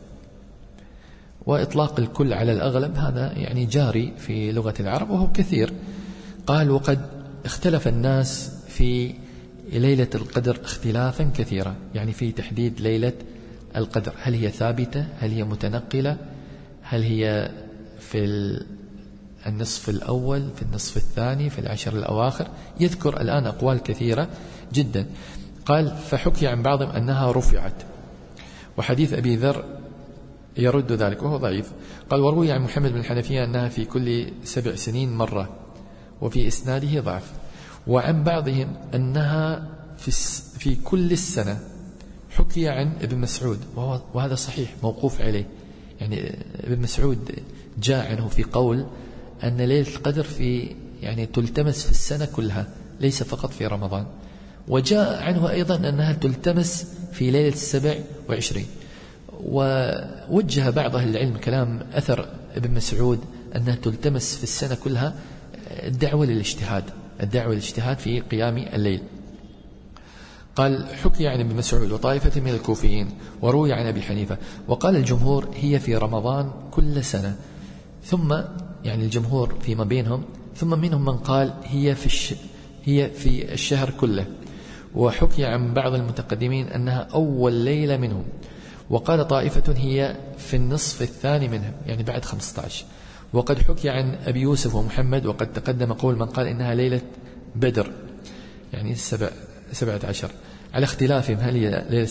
وإطلاق الكل على الأغلب هذا يعني جاري في لغة العرب وهو كثير. قال وقد اختلف الناس في ليلة القدر اختلافا كثيرا، يعني في تحديد ليلة القدر، هل هي ثابتة، هل هي متنقلة، هل هي في النصف الأول، في النصف الثاني، في العشر الأواخر. يذكر الآن أقوال كثيرة جدا. قال فحكي عن بعضهم أنها رفعت، وحديث أبي ذر يرد ذلك وهو ضعيف. قال وروي عن محمد بن الحنفية أنها في كل 7 سنين مرة، وفي إسناده ضعف. وعن بعضهم أنها في كل السنة. حكي عن ابن مسعود وهذا صحيح موقوف عليه، يعني ابن مسعود جاء عنه في قول أن ليلة القدر في يعني تلتمس في السنة كلها ليس فقط في رمضان، وجاء عنه أيضا أنها تلتمس في ليلة 27. ووجه بعض أهل العلم كلام أثر ابن مسعود أنها تلتمس في السنة كلها الدعوة للاجتهاد في قيام الليل. قال حكي عن ابن مسعود وطائفة من الكوفيين، وروي عن أبي حنيفة. وقال الجمهور هي في رمضان كل سنة، ثم يعني الجمهور فيما بينهم، ثم منهم من قال هي في الشهر كله. وحكي عن بعض المتقدمين أنها أول ليلة منهم، وقال طائفة هي في النصف الثاني منهم يعني بعد 15. وقد حكي عن أبي يوسف ومحمد، وقد تقدم قول من قال إنها ليلة بدر يعني 17 على اختلافهم هل هي ليلة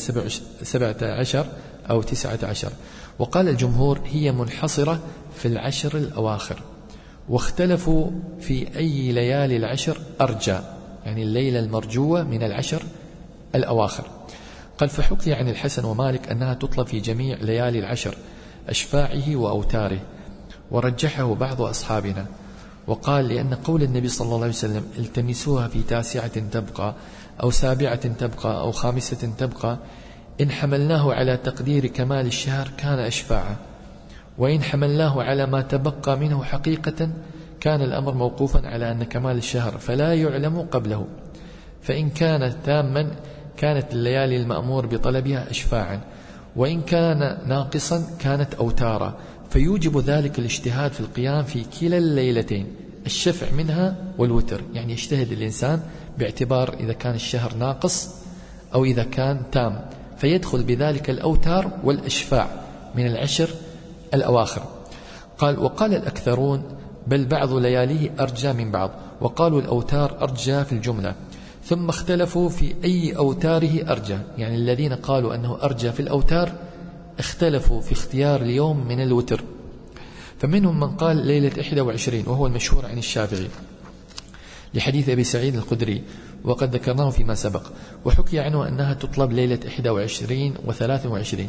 17 أو 19. وقال الجمهور هي منحصرة في العشر الأواخر، واختلفوا في أي ليالي العشر أرجى، يعني الليلة المرجوة من العشر الأواخر. قال فحكي عن الحسن ومالك أنها تطلب في جميع ليالي العشر أشفاعه وأوتاره، ورجحه بعض أصحابنا. وقال لأن قول النبي صلى الله عليه وسلم التمسوها في 9 تبقى أو 7 تبقى أو 5 تبقى، إن حملناه على تقدير كمال الشهر كان أشفاعه، وإن حملناه على ما تبقى منه حقيقة كان الأمر موقوفا على أن كمال الشهر فلا يعلم قبله، فإن كان تاما كانت الليالي المأمور بطلبها أشفاعا، وإن كان ناقصا كانت أوتارا، فيوجب ذلك الاجتهاد في القيام في كلا الليلتين، الشفع منها والوتر. يعني يجتهد الإنسان باعتبار إذا كان الشهر ناقص أو إذا كان تام، فيدخل بذلك الأوتار والأشفاع من العشر الأواخر. قال وقال الأكثرون بل بعض لياليه أرجى من بعض، وقالوا الأوتار أرجى في الجملة، ثم اختلفوا في أي أوتاره أرجى. يعني الذين قالوا أنه أرجى في الأوتار اختلفوا في اختيار اليوم من الوتر، فمنهم من قال ليلة 21 وهو المشهور عن الشافعي لحديث أبي سعيد الخدري وقد ذكرناه فيما سبق. وحكي عنه أنها تطلب ليلة 21 و23.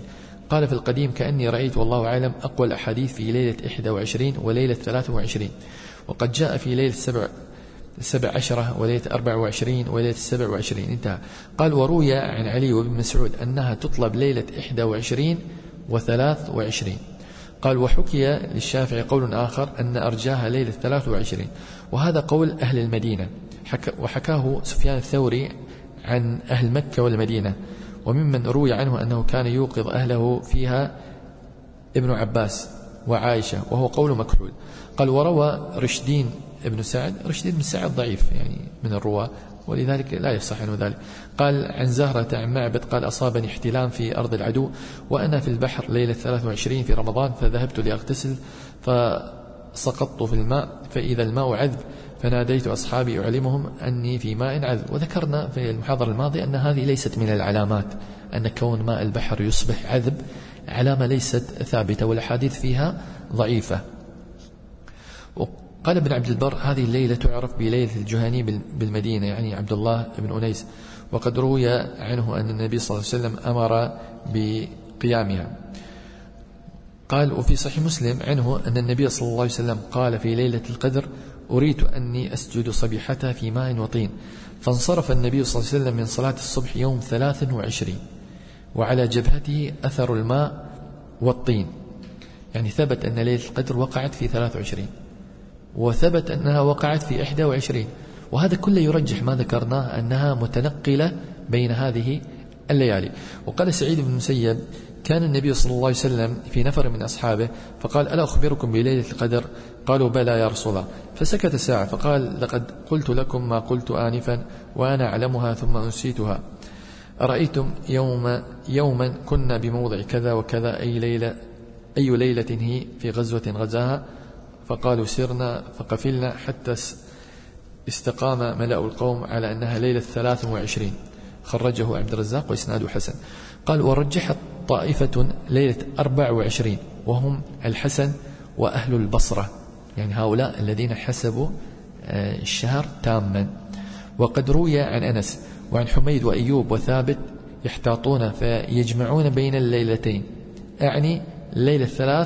قال في القديم كأني رأيت والله أعلم أقوى الأحاديث في ليلة 21 وليلة 23، وقد جاء في ليلة 17 وليلة 24 وليلة 27 انتهى. قال وروي عن علي وابن مسعود أنها تطلب ليلة 21 و23. قال وحكي للشافعي قول آخر أن أرجاها ليلة 23، وهذا قول أهل المدينة، وحكاه سفيان الثوري عن أهل مكة والمدينة، وممن روي عنه أنه كان يوقظ أهله فيها ابن عباس وعائشة، وهو قول مكحول. قال وروى رشدين ابن سعد، رشدين بن سعد ضعيف يعني من الرواة، ولذلك لا يصح عنه ذلك. قال عن زهرة عن معبد قال أصابني احتلام في أرض العدو وأنا في البحر ليلة 23 في رمضان، فذهبت لأغتسل فسقطت في الماء فإذا الماء عذب، فناديت أصحابي أعلمهم أني في ماء عذب. وذكرنا في المحاضرة الماضية أن هذه ليست من العلامات، أن كون ماء البحر يصبح عذب علامة ليست ثابتة، والأحاديث فيها ضعيفة. قال ابن عبد البر هذه الليلة تعرف بليلة الجهني بالمدينة، يعني عبد الله بن أنيس، وقد روي عنه أن النبي صلى الله عليه وسلم أمر بقيامها. قال وفي صحيح مسلم عنه أن النبي صلى الله عليه وسلم قال في ليلة القدر أريد أني أسجد صبيحتها في ماء وطين، فانصرف النبي صلى الله عليه وسلم من صلاة الصبح يوم 23 وعلى جبهته أثر الماء والطين، يعني ثبت أن ليلة القدر وقعت في 23 وثبت أنها وقعت في 21، وهذا كله يرجح ما ذكرناه أنها متنقلة بين هذه الليالي. وقال سعيد بن المسيب كان النبي صلى الله عليه وسلم في نفر من أصحابه فقال ألا أخبركم بليلة القدر؟ قالوا بلى يا رسول الله، فسكت ساعة فقال لقد قلت لكم ما قلت آنفا وأنا أعلمها ثم أنسيتها. أرأيتم يوما كنا بموضع كذا وكذا أي ليلة هي في غزوة غزاها؟ فقالوا سرنا فقفلنا حتى استقام ملأ القوم على أنها ليلة 23. خرجه عبد الرزاق وإسناده حسن. قال ورجحت طائفة ليلة 24 وهم الحسن وأهل البصرة، يعني هؤلاء الذين حسبوا الشهر تاما. وقد روي عن أنس وعن حميد وأيوب وثابت يحتاطون فيجمعون بين الليلتين، أعني ليلة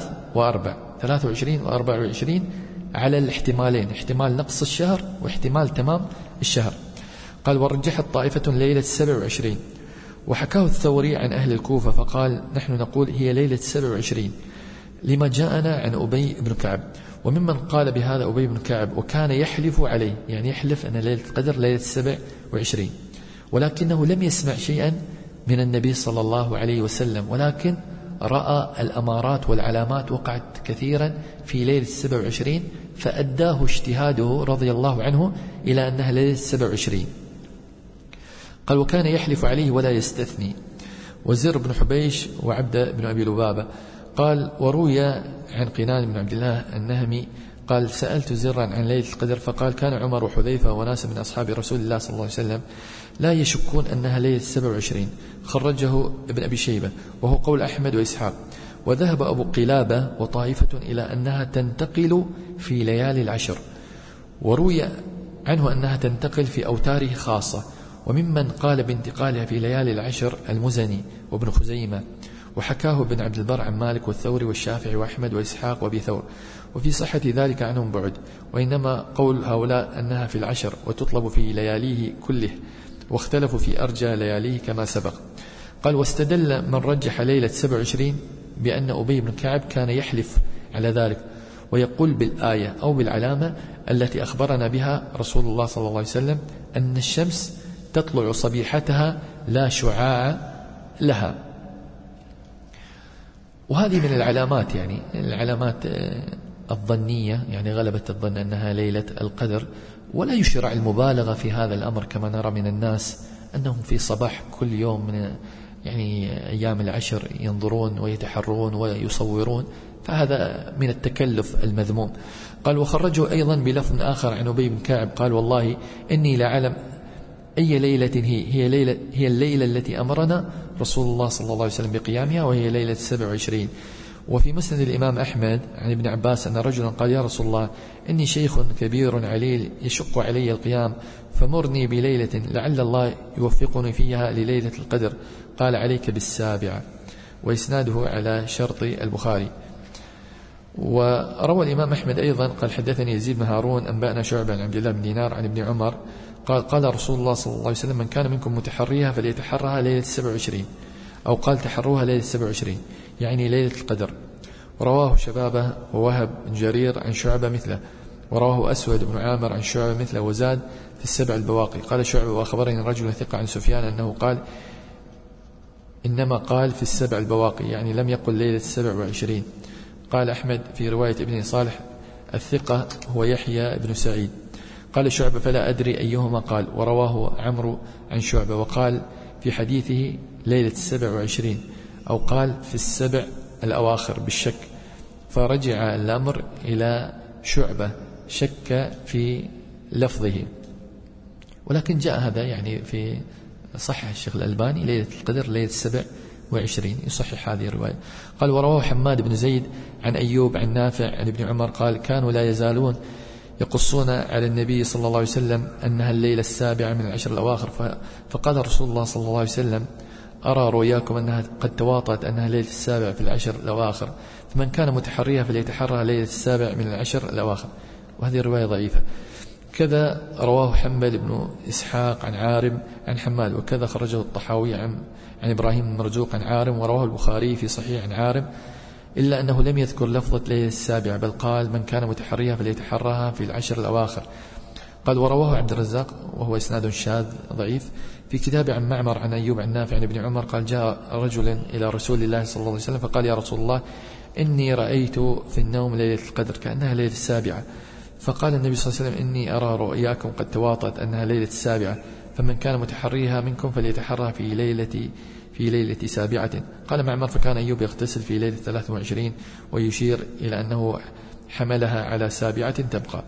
23 و24 على الاحتمالين، احتمال نقص الشهر واحتمال تمام الشهر. قال ورجحت طائفة ليلة 27، وحكاه الثوري عن أهل الكوفة فقال نحن نقول هي ليلة 27 لما جاءنا عن أبي بن كعب، وممن قال بهذا أبي بن كعب وكان يحلف عليه، يعني يحلف أن ليلة القدر ليلة 27، ولكنه لم يسمع شيئا من النبي صلى الله عليه وسلم، ولكن رأى الأمارات والعلامات وقعت كثيرا في ليلة 27 فأداه اجتهاده رضي الله عنه إلى أنها ليلة 27. قال وكان يحلف عليه ولا يستثني. وزر بن حبيش وعبد بن أبي لبابة. قال وروي عن قنان بن عبد الله النهمي قال سألت زرا عن ليلة القدر فقال كان عمر وحذيفة وناس من أصحاب رسول الله صلى الله عليه وسلم لا يشكون أنها ليلة 27. خرجه ابن أبي شيبة وهو قول أحمد وإسحاق. وذهب أبو قلابة وطائفة إلى أنها تنتقل في ليالي العشر، وروي عنه أنها تنتقل في أوتاره خاصة. وممن قال بانتقالها في ليالي العشر المزني وابن خزيمة، وحكاه ابن عبد البر عن مالك والثوري والشافعي وأحمد وإسحاق وأبي ثور، وفي صحة ذلك عنهم بعد، وإنما قول هؤلاء أنها في العشر وتطلب في لياليه كله، واختلفوا في أرجى لياليه كما سبق. قال واستدل من رجح ليلة 27 بأن أبي بن كعب كان يحلف على ذلك ويقول بالآية أو بالعلامة التي أخبرنا بها رسول الله صلى الله عليه وسلم أن الشمس تطلع صبيحتها لا شعاع لها. وهذه من العلامات، يعني العلامات الظنية، يعني غلبة الظن أنها ليلة القدر، ولا يشرع المبالغة في هذا الأمر كما نرى من الناس أنهم في صباح كل يوم من يعني أيام العشر ينظرون ويتحرون ويصورون، فهذا من التكلف المذموم. قال وخرجوا أيضا بلفظ آخر عن أبي بن كعب قال والله إني لأعلم أي ليلة هي الليلة التي أمرنا رسول الله صلى الله عليه وسلم بقيامها، وهي ليلة 27. وفي مسند الإمام أحمد عن ابن عباس أن رجلا قال يا رسول الله إني شيخ كبير عليل يشق علي القيام، فمرني بليلة لعل الله يوفقني فيها لليلة القدر. قال عليك بالسابعة. وإسناده على شرط البخاري. وروى الإمام أحمد أيضا قال حدثني يزيد بن هارون أنبأنا شعبة عن عبد الله بن دينار عن ابن عمر قال رسول الله صلى الله عليه وسلم من كان منكم متحريها فليتحرها ليلة 27، أو قال تحروها ليلة 27 يعني ليلة القدر. ورواه شبابه ووهب بن جرير عن شعبة مثله، ورواه أسود بن عامر عن شعبة مثله وزاد في السبع البواقي. قال شعبة وأخبرني رجل ثقة عن سفيان أنه قال إنما قال في السبع البواقي يعني لم يقل ليلة 27. قال أحمد في رواية ابن صالح الثقة هو يحيى بن سعيد. قال شعبة فلا أدري أيهما قال. ورواه عمرو عن شعبة وقال في حديثه ليلة 27 أو قال في السبع الأواخر بالشك، فرجع الأمر إلى شعبة شك في لفظه، ولكن جاء هذا يعني في صحح الشيخ الألباني ليلة القدر ليلة 27 يصحح هذه الرواية. قال ورواه حماد بن زيد عن أيوب عن نافع عن ابن عمر قال كانوا لا يزالون يقصون على النبي صلى الله عليه وسلم أنها الليلة 7 من العشر الأواخر، فقال رسول الله صلى الله عليه وسلم أرى رؤياكم أنها قد تواطأت أنها ليلة 7 في العشر الأواخر، فمن كان متحريها فليتحرى ليلة 7 من العشر الأواخر. وهذه الرواية ضعيفة. كذا رواه حنبل بن إسحاق عن عارم عن حماد، وكذا خرجه الطحاوي عن إبراهيم بن مرزوق عن عارم، ورواه البخاري في صحيح عن عارم، إلا أنه لم يذكر لفظة ليلة 7 بل قال من كان متحريها فليتحرها في العشر الأواخر. قال ورواه عبد الرزاق وهو إسناد شاذ ضعيف في كتاب عن معمر عن أيوب عن نافع عن ابن عمر قال جاء رجل إلى رسول الله صلى الله عليه وسلم فقال يا رسول الله إني رأيت في النوم ليلة القدر كأنها ليلة 7، فقال النبي صلى الله عليه وسلم إني أرى رؤياكم قد تواطت أنها ليلة 7، فمن كان متحريها منكم فليتحرى في ليلة 7. قال معمر فكان أيوب يغتسل في ليلة 23 ويشير إلى أنه حملها على 7 تبقى.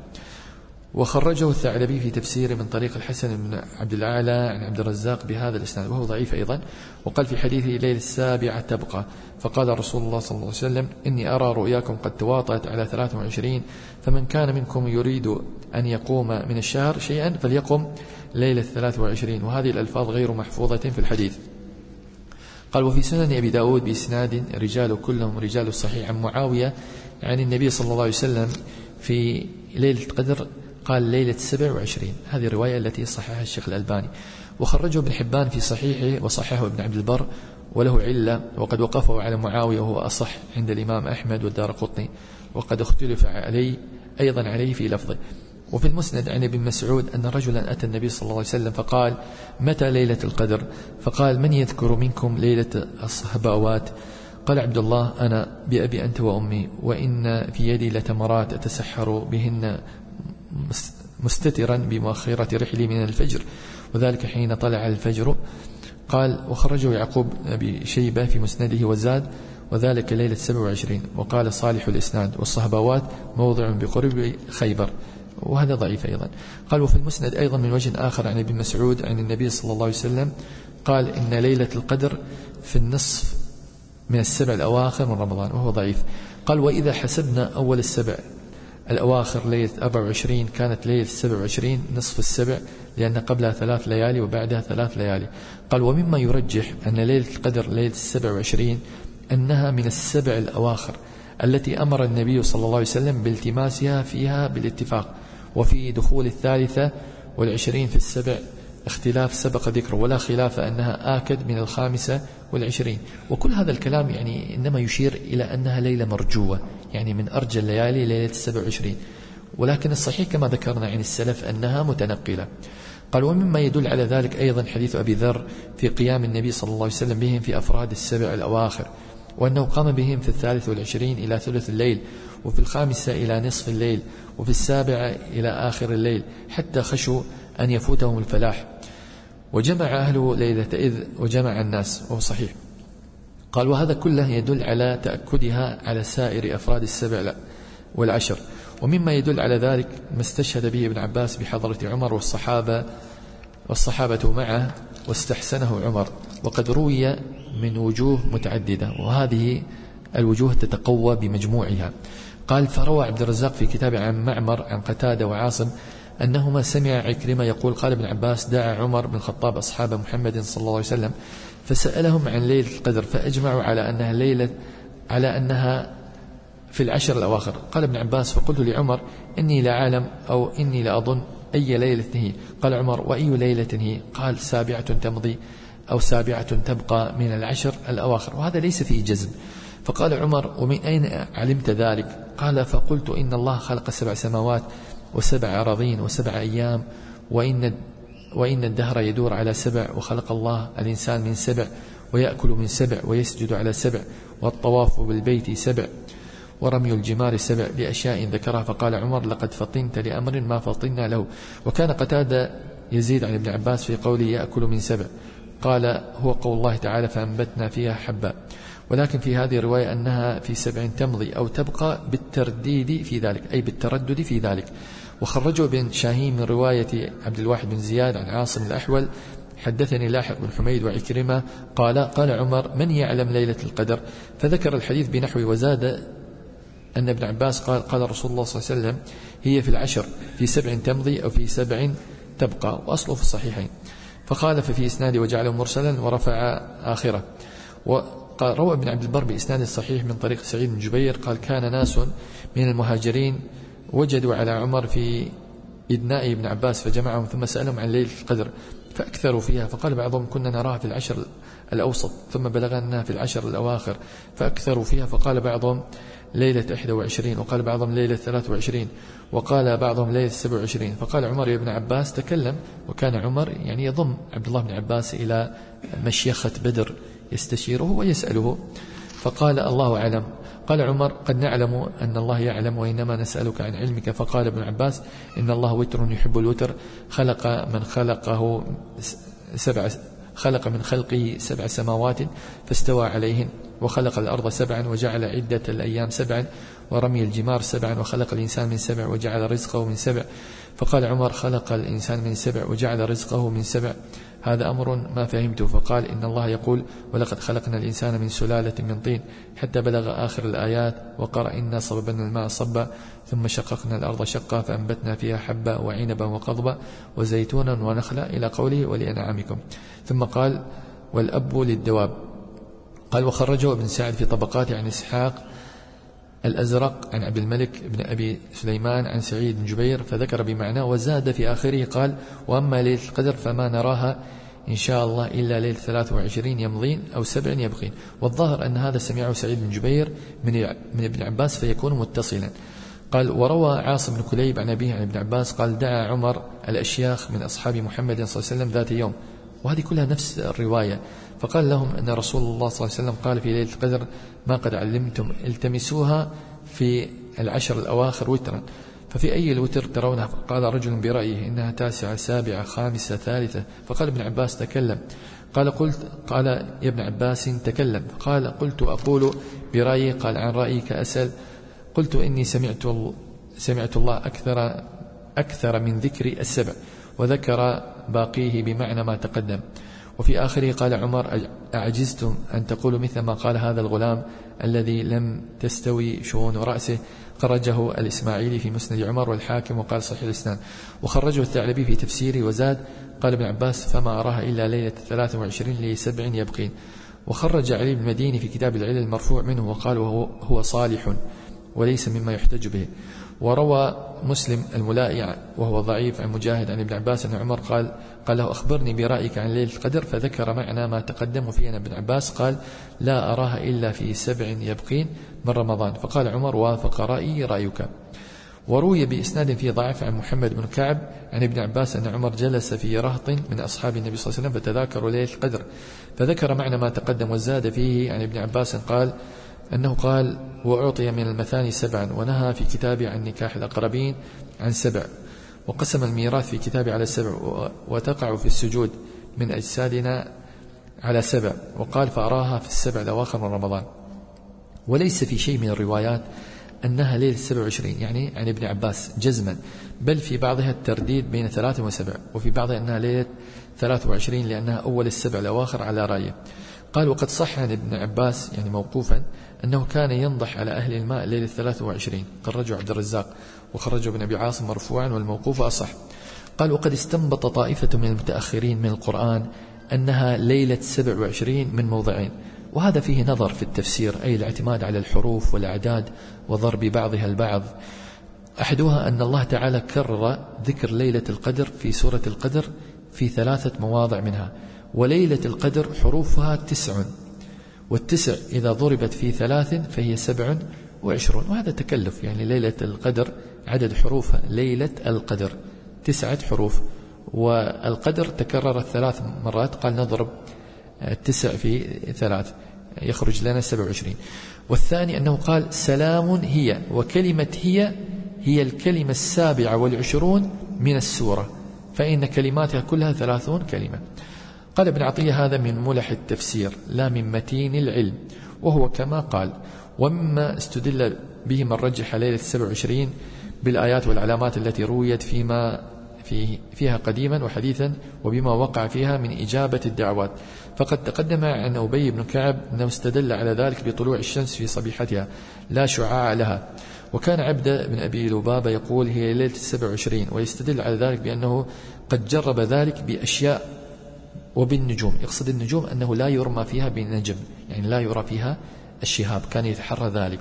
وخرجه الثعلبي في تفسير من طريق الحسن بن عبد الأعلى عن عبد الرزاق بهذا الإسناد وهو ضعيف أيضا. وقال في حديثه ليلة 7 تبقى، فقال رسول الله صلى الله عليه وسلم إني أرى رؤياكم قد تواطأت على 23، فمن كان منكم يريد أن يقوم من الشهر شيئا فليقم ليلة 23. وهذه الألفاظ غير محفوظة في الحديث. قال وفي سنن أبي داود بإسناد رجال كلهم رجال الصحيح عن معاوية عن النبي صلى الله عليه وسلم في ليلة القدر قال ليلة 27. هذه الرواية التي صححها الشيخ الألباني. وخرجه ابن حبان في صحيحه وصححه ابن عبد البر وله علة، وقد وقفه على معاوية وهو أصح عند الإمام أحمد والدارقطني، وقد اختلف أيضا عليه في لفظه. وفي المسند عن ابن مسعود أن رجلا أتى النبي صلى الله عليه وسلم فقال متى ليلة القدر؟ فقال من يذكر منكم ليلة الصهباوات؟ قال عبد الله أنا بأبي أنت وأمي، وإن في يدي لتمرات أتسحر بهن مستترا بمؤخرة رحلي من الفجر، وذلك حين طلع الفجر. قال وخرجه يعقوب أبي شيبة في مسنده وزاد وذلك ليلة 27. وقال صالح الإسناد والصهباوات موضع بقرب خيبر، وهذا ضعيف أيضا. قال وفي المسند أيضا من وجه آخر عن ابن مسعود عن النبي صلى الله عليه وسلم قال إن ليلة القدر في النصف من السبع الأواخر من رمضان، وهو ضعيف. قال وإذا حسبنا أول السبع الأواخر ليلة 24 كانت ليلة 27 نصف السبع، لأن قبلها 3 ليالي وبعدها 3 ليالي. قال ومما يرجح أن ليلة القدر ليلة 27 أنها من السبع الأواخر التي أمر النبي صلى الله عليه وسلم بالتماسها فيها بالاتفاق. وفي دخول 23 في السبع اختلاف سبق ذكره، ولا خلاف أنها آكد من 25. وكل هذا الكلام يعني إنما يشير إلى أنها ليلة مرجوة، يعني من أرجى الليالي ليلة 27، ولكن الصحيح كما ذكرنا عن السلف أنها متنقلة. قال ومما يدل على ذلك أيضا حديث أبي ذر في قيام النبي صلى الله عليه وسلم بهم في أفراد السبع الأواخر، وأنه قام بهم في 23 إلى ثلث الليل، وفي 5 إلى نصف الليل، وفي 7 إلى آخر الليل، حتى خشوا أن يفوتهم الفلاح. وجمع أهله ليلة إذ وجمع الناس، وهو صحيح. قال وهذا كله يدل على تأكدها على سائر أفراد السبع والعشر. ومما يدل على ذلك ما استشهد به ابن عباس بحضرة عمر والصحابة معه واستحسنه عمر، وقد روي من وجوه متعددة، وهذه الوجوه تتقوى بمجموعها. قال فروى عبد الرزاق في كتابه عن معمر عن قتادة وعاصم أنهما سمع عكرمة يقول قال ابن عباس دعا عمر بن الخطاب أصحاب محمد صلى الله عليه وسلم فسألهم عن ليلة القدر فأجمعوا على أنها في العشر الأواخر. قال ابن عباس: فقلت لعمر: إني لا أعلم أو إني لا أظن أي ليلة هي. قال عمر: وأي ليلة هي؟ قال: 7 تمضي أو 7 تبقى من العشر الأواخر. وهذا ليس فيه جزم. فقال عمر: ومن أين علمت ذلك؟ قال: فقلت: إن الله خلق 7 سماوات و7 أراضين و7 أيام، وإن الدهر يدور على 7، وخلق الله الإنسان من 7، ويأكل من 7، ويسجد على 7، والطواف بالبيت 7، ورمي الجمار 7 لأشياء ذكرها. فقال عمر: لقد فطنت لأمر ما فطنا له. وكان قتادة يزيد عن ابن عباس في قوله يأكل من 7، قال: هو قول الله تعالى: فأنبتنا فيها حبا. ولكن في هذه الرواية أنها في 7 تمضي أو تبقى بالترديد في ذلك، أي بالتردد في ذلك. وخرجوا بن شاهين من رواية عبد الواحد بن زياد عن عاصم الأحول: حدثني لاحق بن حميد وعكرمة قال عمر: من يعلم ليلة القدر؟ فذكر الحديث بنحوه، وزاد أن ابن عباس قال رسول الله صلى الله عليه وسلم: هي في العشر، في 7 تمضي أو في 7 تبقى، وأصله في الصحيحين. فقال ففي إسناده وجعله مرسلا ورفع آخره. وقال روى ابن عبد البر بإسناد صحيح من طريق سعيد بن جبير قال: كان ناس من المهاجرين وجدوا على عمر في إدناء ابن عباس فجمعهم ثم سألهم عن ليلة القدر فأكثروا فيها. فقال بعضهم: كنا نراها في العشر الأوسط، ثم بلغنا في العشر الأواخر فأكثروا فيها. فقال بعضهم: ليلة 21، وقال بعضهم ليلة 23، وقال بعضهم ليلة 27. فقال عمر: يا ابن عباس تكلم. وكان عمر يعني يضم عبد الله بن عباس إلى مشيخة بدر يستشيره ويسأله. فقال: الله أعلم. قال عمر: قد نعلم أن الله يعلم، وإنما نسألك عن علمك. فقال ابن عباس: إن الله وتر يحب الوتر، خلق من خلقه 7 سماوات فاستوى عليهن، وخلق الأرض 7 وجعل عدة الأيام 7، ورمي الجمار 7، وخلق الإنسان من 7 وجعل رزقه من 7. فقال عمر: خلق الإنسان من 7 وجعل رزقه من 7، هذا أمر ما فهمته. فقال: إن الله يقول: ولقد خلقنا الإنسان من سلالة من طين، حتى بلغ آخر الآيات، وقرأ: إنا صببنا الماء صبا، ثم شققنا الأرض شقا، فأنبتنا فيها حبا وعنبا وقضبا وزيتونا ونخلا، إلى قوله: ولأنعامكم. ثم قال: والأب للدواب. قال: وخرجه ابن سعد في طبقاته عن إسحاق الأزرق عن عبد الملك بن أبي سليمان عن سعيد بن جبير فذكر بمعناه، وزاد في آخره قال: وأما ليلة القدر فما نراها إن شاء الله إلا ليلة 23 يمضين أو 7 يبقين. والظاهر أن هذا سمعه سعيد بن جبير من ابن عباس فيكون متصلا. قال: وروى عاصم بن كليب عن أبيه عن ابن عباس قال: دعا عمر الأشياخ من أصحاب محمد صلى الله عليه وسلم ذات يوم، وهذه كلها نفس الرواية. فقال لهم أن رسول الله صلى الله عليه وسلم قال في ليلة القدر: ما قد علمتم التمسوها في العشر الأواخر وترا، ففي أي الوتر ترونها؟ فقال رجل برأيه: إنها 9 7 5 3. فقال ابن عباس: تكلم. قال يا ابن عباس تكلم. قال: قلت أقول برأيي. قال: عن رأيك أسأل. قلت: إني سمعت الله أكثر من ذكر 7، وذكر باقيه بمعنى ما تقدم. وفي آخره قال عمر: أعجزتم أن تقولوا مثل ما قال هذا الغلام الذي لم تستوي شؤون رأسه. خرجه الإسماعيلي في مسند عمر والحاكم وقال صحيح الإسناد. وخرجه الثعلبي في تفسيره وزاد: قال ابن عباس: فما أراها إلا ليلة 23 ل7 يبقين. وخرج علي بن المديني في كتاب العلل المرفوع منه وقال: هو صالح وليس مما يحتج به. وروى مسلم الملائي وهو ضعيف عن مجاهد عن ابن عباس أن عمر قال له: أخبرني برأيك عن ليلة القدر، فذكر معنى ما تقدم. وفيه أن ابن عباس قال: لا أراها إلا في 7 يبقين من رمضان. فقال عمر: وافق رأيك. وروي بإسناد فيه ضعف عن محمد بن كعب عن ابن عباس أن عمر جلس في رهط من أصحاب النبي صلى الله عليه وسلم فتذاكروا ليلة القدر، فذكر معنى ما تقدم. وزاد فيه عن ابن عباس أنه قال: وأعطي من المثاني 7، ونهى في كتابه عن نكاح الأقربين عن 7، وقسم الميراث في كتابه على 7، وتقع في السجود من أجسادنا على 7، وقال: فأراها في 7 الأواخر من رمضان. وليس في شيء من الروايات أنها ليلة 27 يعني عن ابن عباس جزما، بل في بعضها الترديد بين 3 و7، وفي بعضها أنها ليلة 23 لأنها أول 7 الأواخر على رأيه. قال: وقد صح عن ابن عباس يعني موقوفا أنه كان ينضح على أهل الماء ليلة 23، خرجه عبد الرزاق وخرجه ابن أبي عاصم مرفوعا، والموقوف أصح. قال: وقد استنبط طائفة من المتأخرين من القرآن أنها ليلة 27 من موضعين، وهذا فيه نظر في التفسير، أي الاعتماد على الحروف والأعداد وضرب بعضها البعض. أحدها أن الله تعالى كرر ذكر ليلة القدر في سورة القدر في 3 مواضع منها، وليلة القدر حروفها 9، والتسع إذا ضربت في 3 فهي 27، وهذا تكلف، يعني ليلة القدر عدد حروفها ليلة القدر 9 حروف، والقدر تكررت 3 مرات، قال نضرب 9 في 3 يخرج لنا 27. والثاني أنه قال سلام هي، وكلمة هي الكلمة 27 من السورة، فإن كلماتها كلها 30 كلمة. قال ابن عطية هذا من ملح التفسير لا من متين العلم، وهو كما قال. ومما استدل به من رجح ليلة 27 بالآيات والعلامات التي رويت فيها قديما وحديثا، وبما وقع فيها من إجابة الدعوات، فقد تقدم عن أبي بن كعب أنه استدل على ذلك بطلوع الشمس في صبيحتها لا شعاع لها. وكان عبد بن أبي لبابة يقول هي ليلة 27، ويستدل على ذلك بأنه قد جرب ذلك بأشياء وبالنجوم، يقصد النجوم أنه لا يرمى فيها بالنجم، يعني لا يرى فيها الشهاب، كان يتحرى ذلك.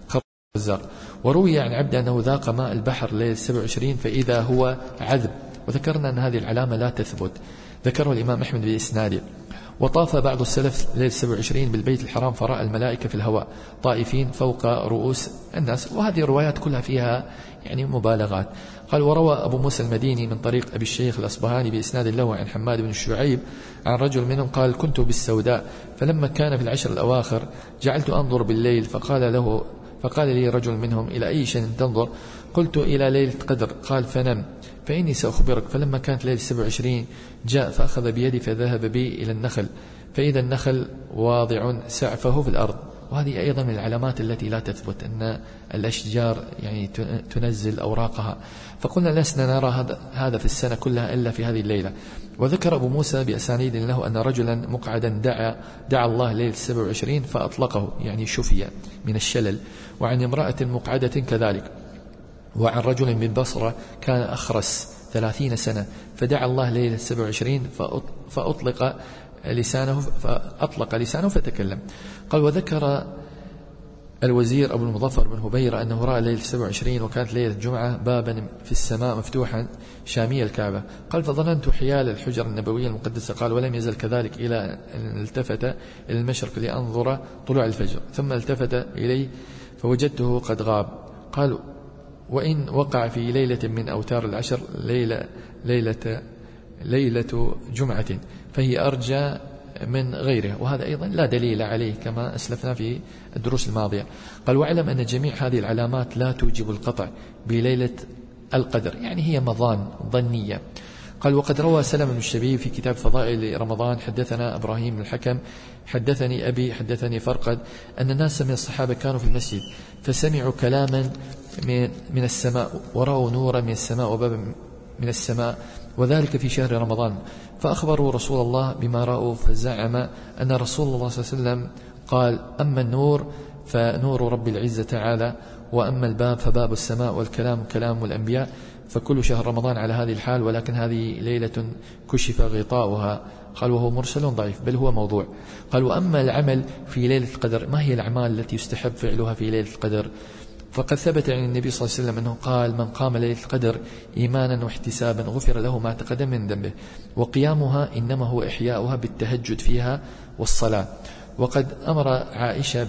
وروي عن عبد أنه ذاق ماء البحر ليلة 27 فإذا هو عذب، وذكرنا أن هذه العلامة لا تثبت، ذكره الإمام أحمد بإسناده. وطاف بعض السلف ليلة 27 بالبيت الحرام فرأى الملائكة في الهواء طائفين فوق رؤوس الناس، وهذه الروايات كلها فيها يعني مبالغات. قال وروى أبو موسى المديني من طريق أبي الشيخ الأصبهاني بإسناد له عن حماد بن الشعيب عن رجل منهم قال كنت بالسوداء، فلما كان في العشر الأواخر جعلت أنظر بالليل، فقال لي رجل منهم إلى أي شيء تنظر؟ قلت إلى ليلة قدر. قال فنم فإني سأخبرك. فلما كانت ليلة 27 جاء فأخذ بيدي فذهب بي إلى النخل، فإذا النخل واضع سعفه في الأرض. وهذه أيضا من العلامات التي لا تثبت، أن الأشجار يعني تنزل أوراقها، فقلنا لسنا نرى هذا في السنة كلها إلا في هذه الليلة. وذكر أبو موسى بأسانيد له أن رجلا مقعدا دعا الله ليلة 27 فأطلقه، يعني شفي من الشلل. وعن امرأة مقعدة كذلك. وعن رجل من بصرة كان أخرس 30 سنة فدعا الله ليلة 27 فأطلق لسانه فتكلم. قال وذكر الوزير أبو المظفر بن هبيرة أنه رأى ليلة 27 وكانت ليلة الجمعة بابا في السماء مفتوحا شامي الكعبة. قال فظننت حيال الحجر النبوية المقدسة. قال ولم يزل كذلك إلى أن التفت إلى المشرق لأنظر طلوع الفجر، ثم التفت إليه فوجدته قد غاب. قال وإن وقع في ليلة من أوتار العشر ليلة جمعة فهي أرجى من غيرها، وهذا أيضا لا دليل عليه كما أسلفنا في الدروس الماضية. قال واعلم أن جميع هذه العلامات لا توجب القطع بليلة القدر، يعني هي مظان ظنية. قال وقد روى سلم بن الشبيب في كتاب فضائل رمضان حدثنا إبراهيم بن الحكم حدثني أبي حدثني فرقد أن الناس من الصحابة كانوا في المسجد فسمعوا كلاما من السماء ورأوا نورا من السماء وبابا من السماء، وذلك في شهر رمضان، فأخبروا رسول الله بما رأوا، فزعم أن رسول الله صلى الله عليه وسلم قال أما النور فنور رب العزة تعالى، وأما الباب فباب السماء، والكلام كلام الأنبياء، فكل شهر رمضان على هذه الحال، ولكن هذه ليلة كشف غطاؤها. قال وهو مرسل ضعيف بل هو موضوع. قال وأما العمل في ليلة القدر، ما هي الأعمال التي يستحب فعلها في ليلة القدر؟ فقد ثبت عن النبي صلى الله عليه وسلم أنه قال من قام ليلة القدر إيمانا واحتسابا غفر له ما تقدم من ذنبه، وقيامها إنما هو إحياؤها بالتهجد فيها والصلاة. وقد أمر عائشة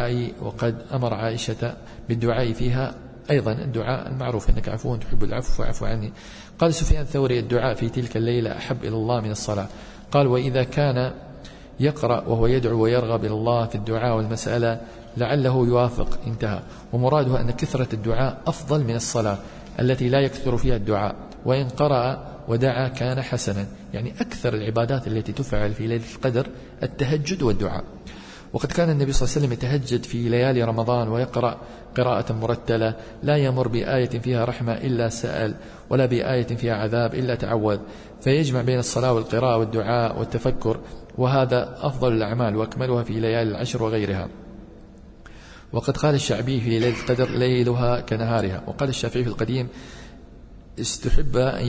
بالدعاء فيها أيضا، الدعاء المعروف إنك عفو تحب العفو فاعف عني. قال سفيان الثوري الدعاء في تلك الليلة أحب إلى الله من الصلاة. قال وإذا كان يقرأ وهو يدعو ويرغب إلى الله في الدعاء والمسألة لعله يوافق، انتهى. ومراده أن كثرة الدعاء أفضل من الصلاة التي لا يكثر فيها الدعاء، وإن قرأ ودعا كان حسنا، يعني أكثر العبادات التي تفعل في ليلة القدر التهجد والدعاء. وقد كان النبي صلى الله عليه وسلم يتهجد في ليالي رمضان ويقرأ قراءة مرتلة، لا يمر بآية فيها رحمة إلا سأل، ولا بآية فيها عذاب إلا تعوذ، فيجمع بين الصلاة والقراءة والدعاء والتفكر، وهذا أفضل الأعمال وأكملها في ليالي العشر وغيرها. وقد قال الشعبي في ليلة القدر ليلها كنهارها، وقال الشافعي في القديم استحب أن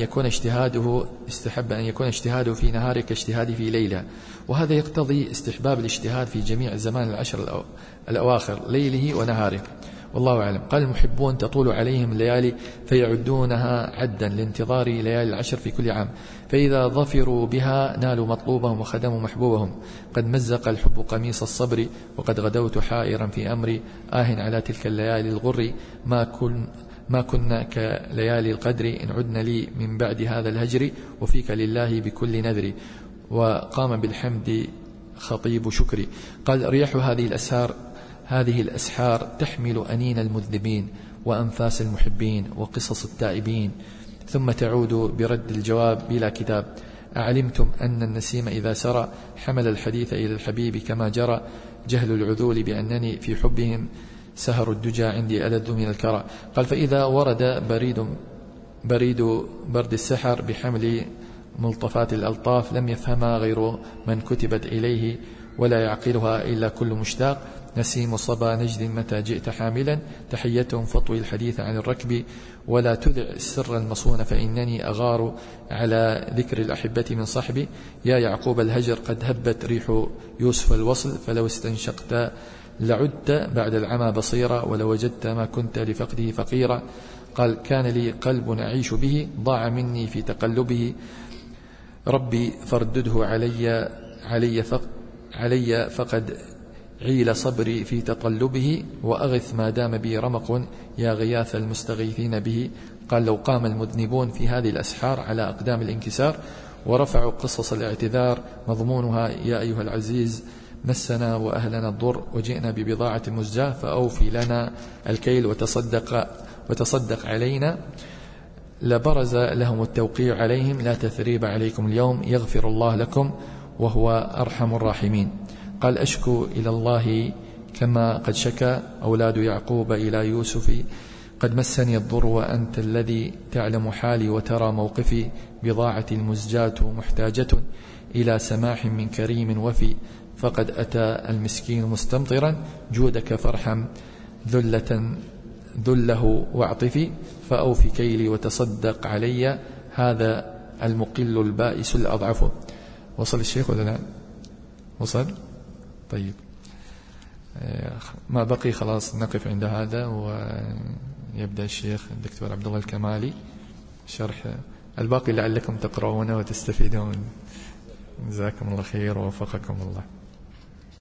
يكون اجتهاده في نهاره كاجتهاده في ليله، وهذا يقتضي استحباب الاجتهاد في جميع زمان العشر الأواخر ليله ونهاره، والله أعلم. قال المحبون تطول عليهم الليالي فيعدونها عدا لانتظار ليالي العشر في كل عام، فإذا ظفروا بها نالوا مطلوبهم وخدموا محبوبهم. قد مزق الحب قميص الصبر وقد غدوت حائرا في أمري، على تلك الليالي الغر ما كنا كليالي القدر، إن عدنا لي من بعد هذا الهجر وفيك لله بكل نذر. وقام بالحمد خطيب شكري. قال رياح هذه الأسحار تحمل أنين المذنبين وأنفاس المحبين وقصص التائبين، ثم تعود برد الجواب بلا كتاب. أعلمتم أن النسيم إذا سرى حمل الحديث إلى الحبيب كما جرى، جهل العذول بأنني في حبهم سهر الدجى عندي ألذ من الكرى. قال فإذا ورد برد السحر بحمل ملطفات الألطاف لم يفهمها غير من كتبت إليه ولا يعقلها إلا كل مشتاق. نسيم صبا نجد متى جئت حاملا، تحيتهم فطوي الحديث عن الركب ولا تذع السر المصون، فإنني أغار على ذكر الأحبة من صحبي. يا يعقوب الهجر قد هبت ريح يوسف الوصل، فلو استنشقت لعدت بعد العمى بصيرا، ولو وجدت ما كنت لفقده فقيرا. قال كان لي قلب أعيش به ضاع مني في تقلبه، ربي فردده علي فقد عيل صبري في تطلبه، وأغث ما دام بي رمق يا غياث المستغيثين به. قال لو قام المذنبون في هذه الأسحار على أقدام الانكسار ورفعوا قصص الاعتذار مضمونها يا أيها العزيز مسنا وأهلنا الضر وجئنا ببضاعة مزجاة فأوفي لنا الكيل وتصدق علينا، لبرز لهم التوقيع عليهم لا تثريب عليكم اليوم يغفر الله لكم وهو أرحم الراحمين. قال أشكو إلى الله كما قد شكى أولاد يعقوب إلى يوسف، قد مسني الضر وأنت الذي تعلم حالي وترى موقفي، بضاعتي المزجاة محتاجة إلى سماح من كريم وفي، فقد أتى المسكين مستمطرا جودك فارحم ذله واعطفي، فأوفي كيلي وتصدق علي هذا المقل البائس الأضعف. وصل الشيخ ولا لا؟ وصل؟ طيب ما بقي خلاص نقف عند هذا، ويبدأ الشيخ الدكتور عبد الله الكمالي شرح الباقي لعلكم تقرؤونه وتستفيدون. جزاكم الله خير ووفقكم الله.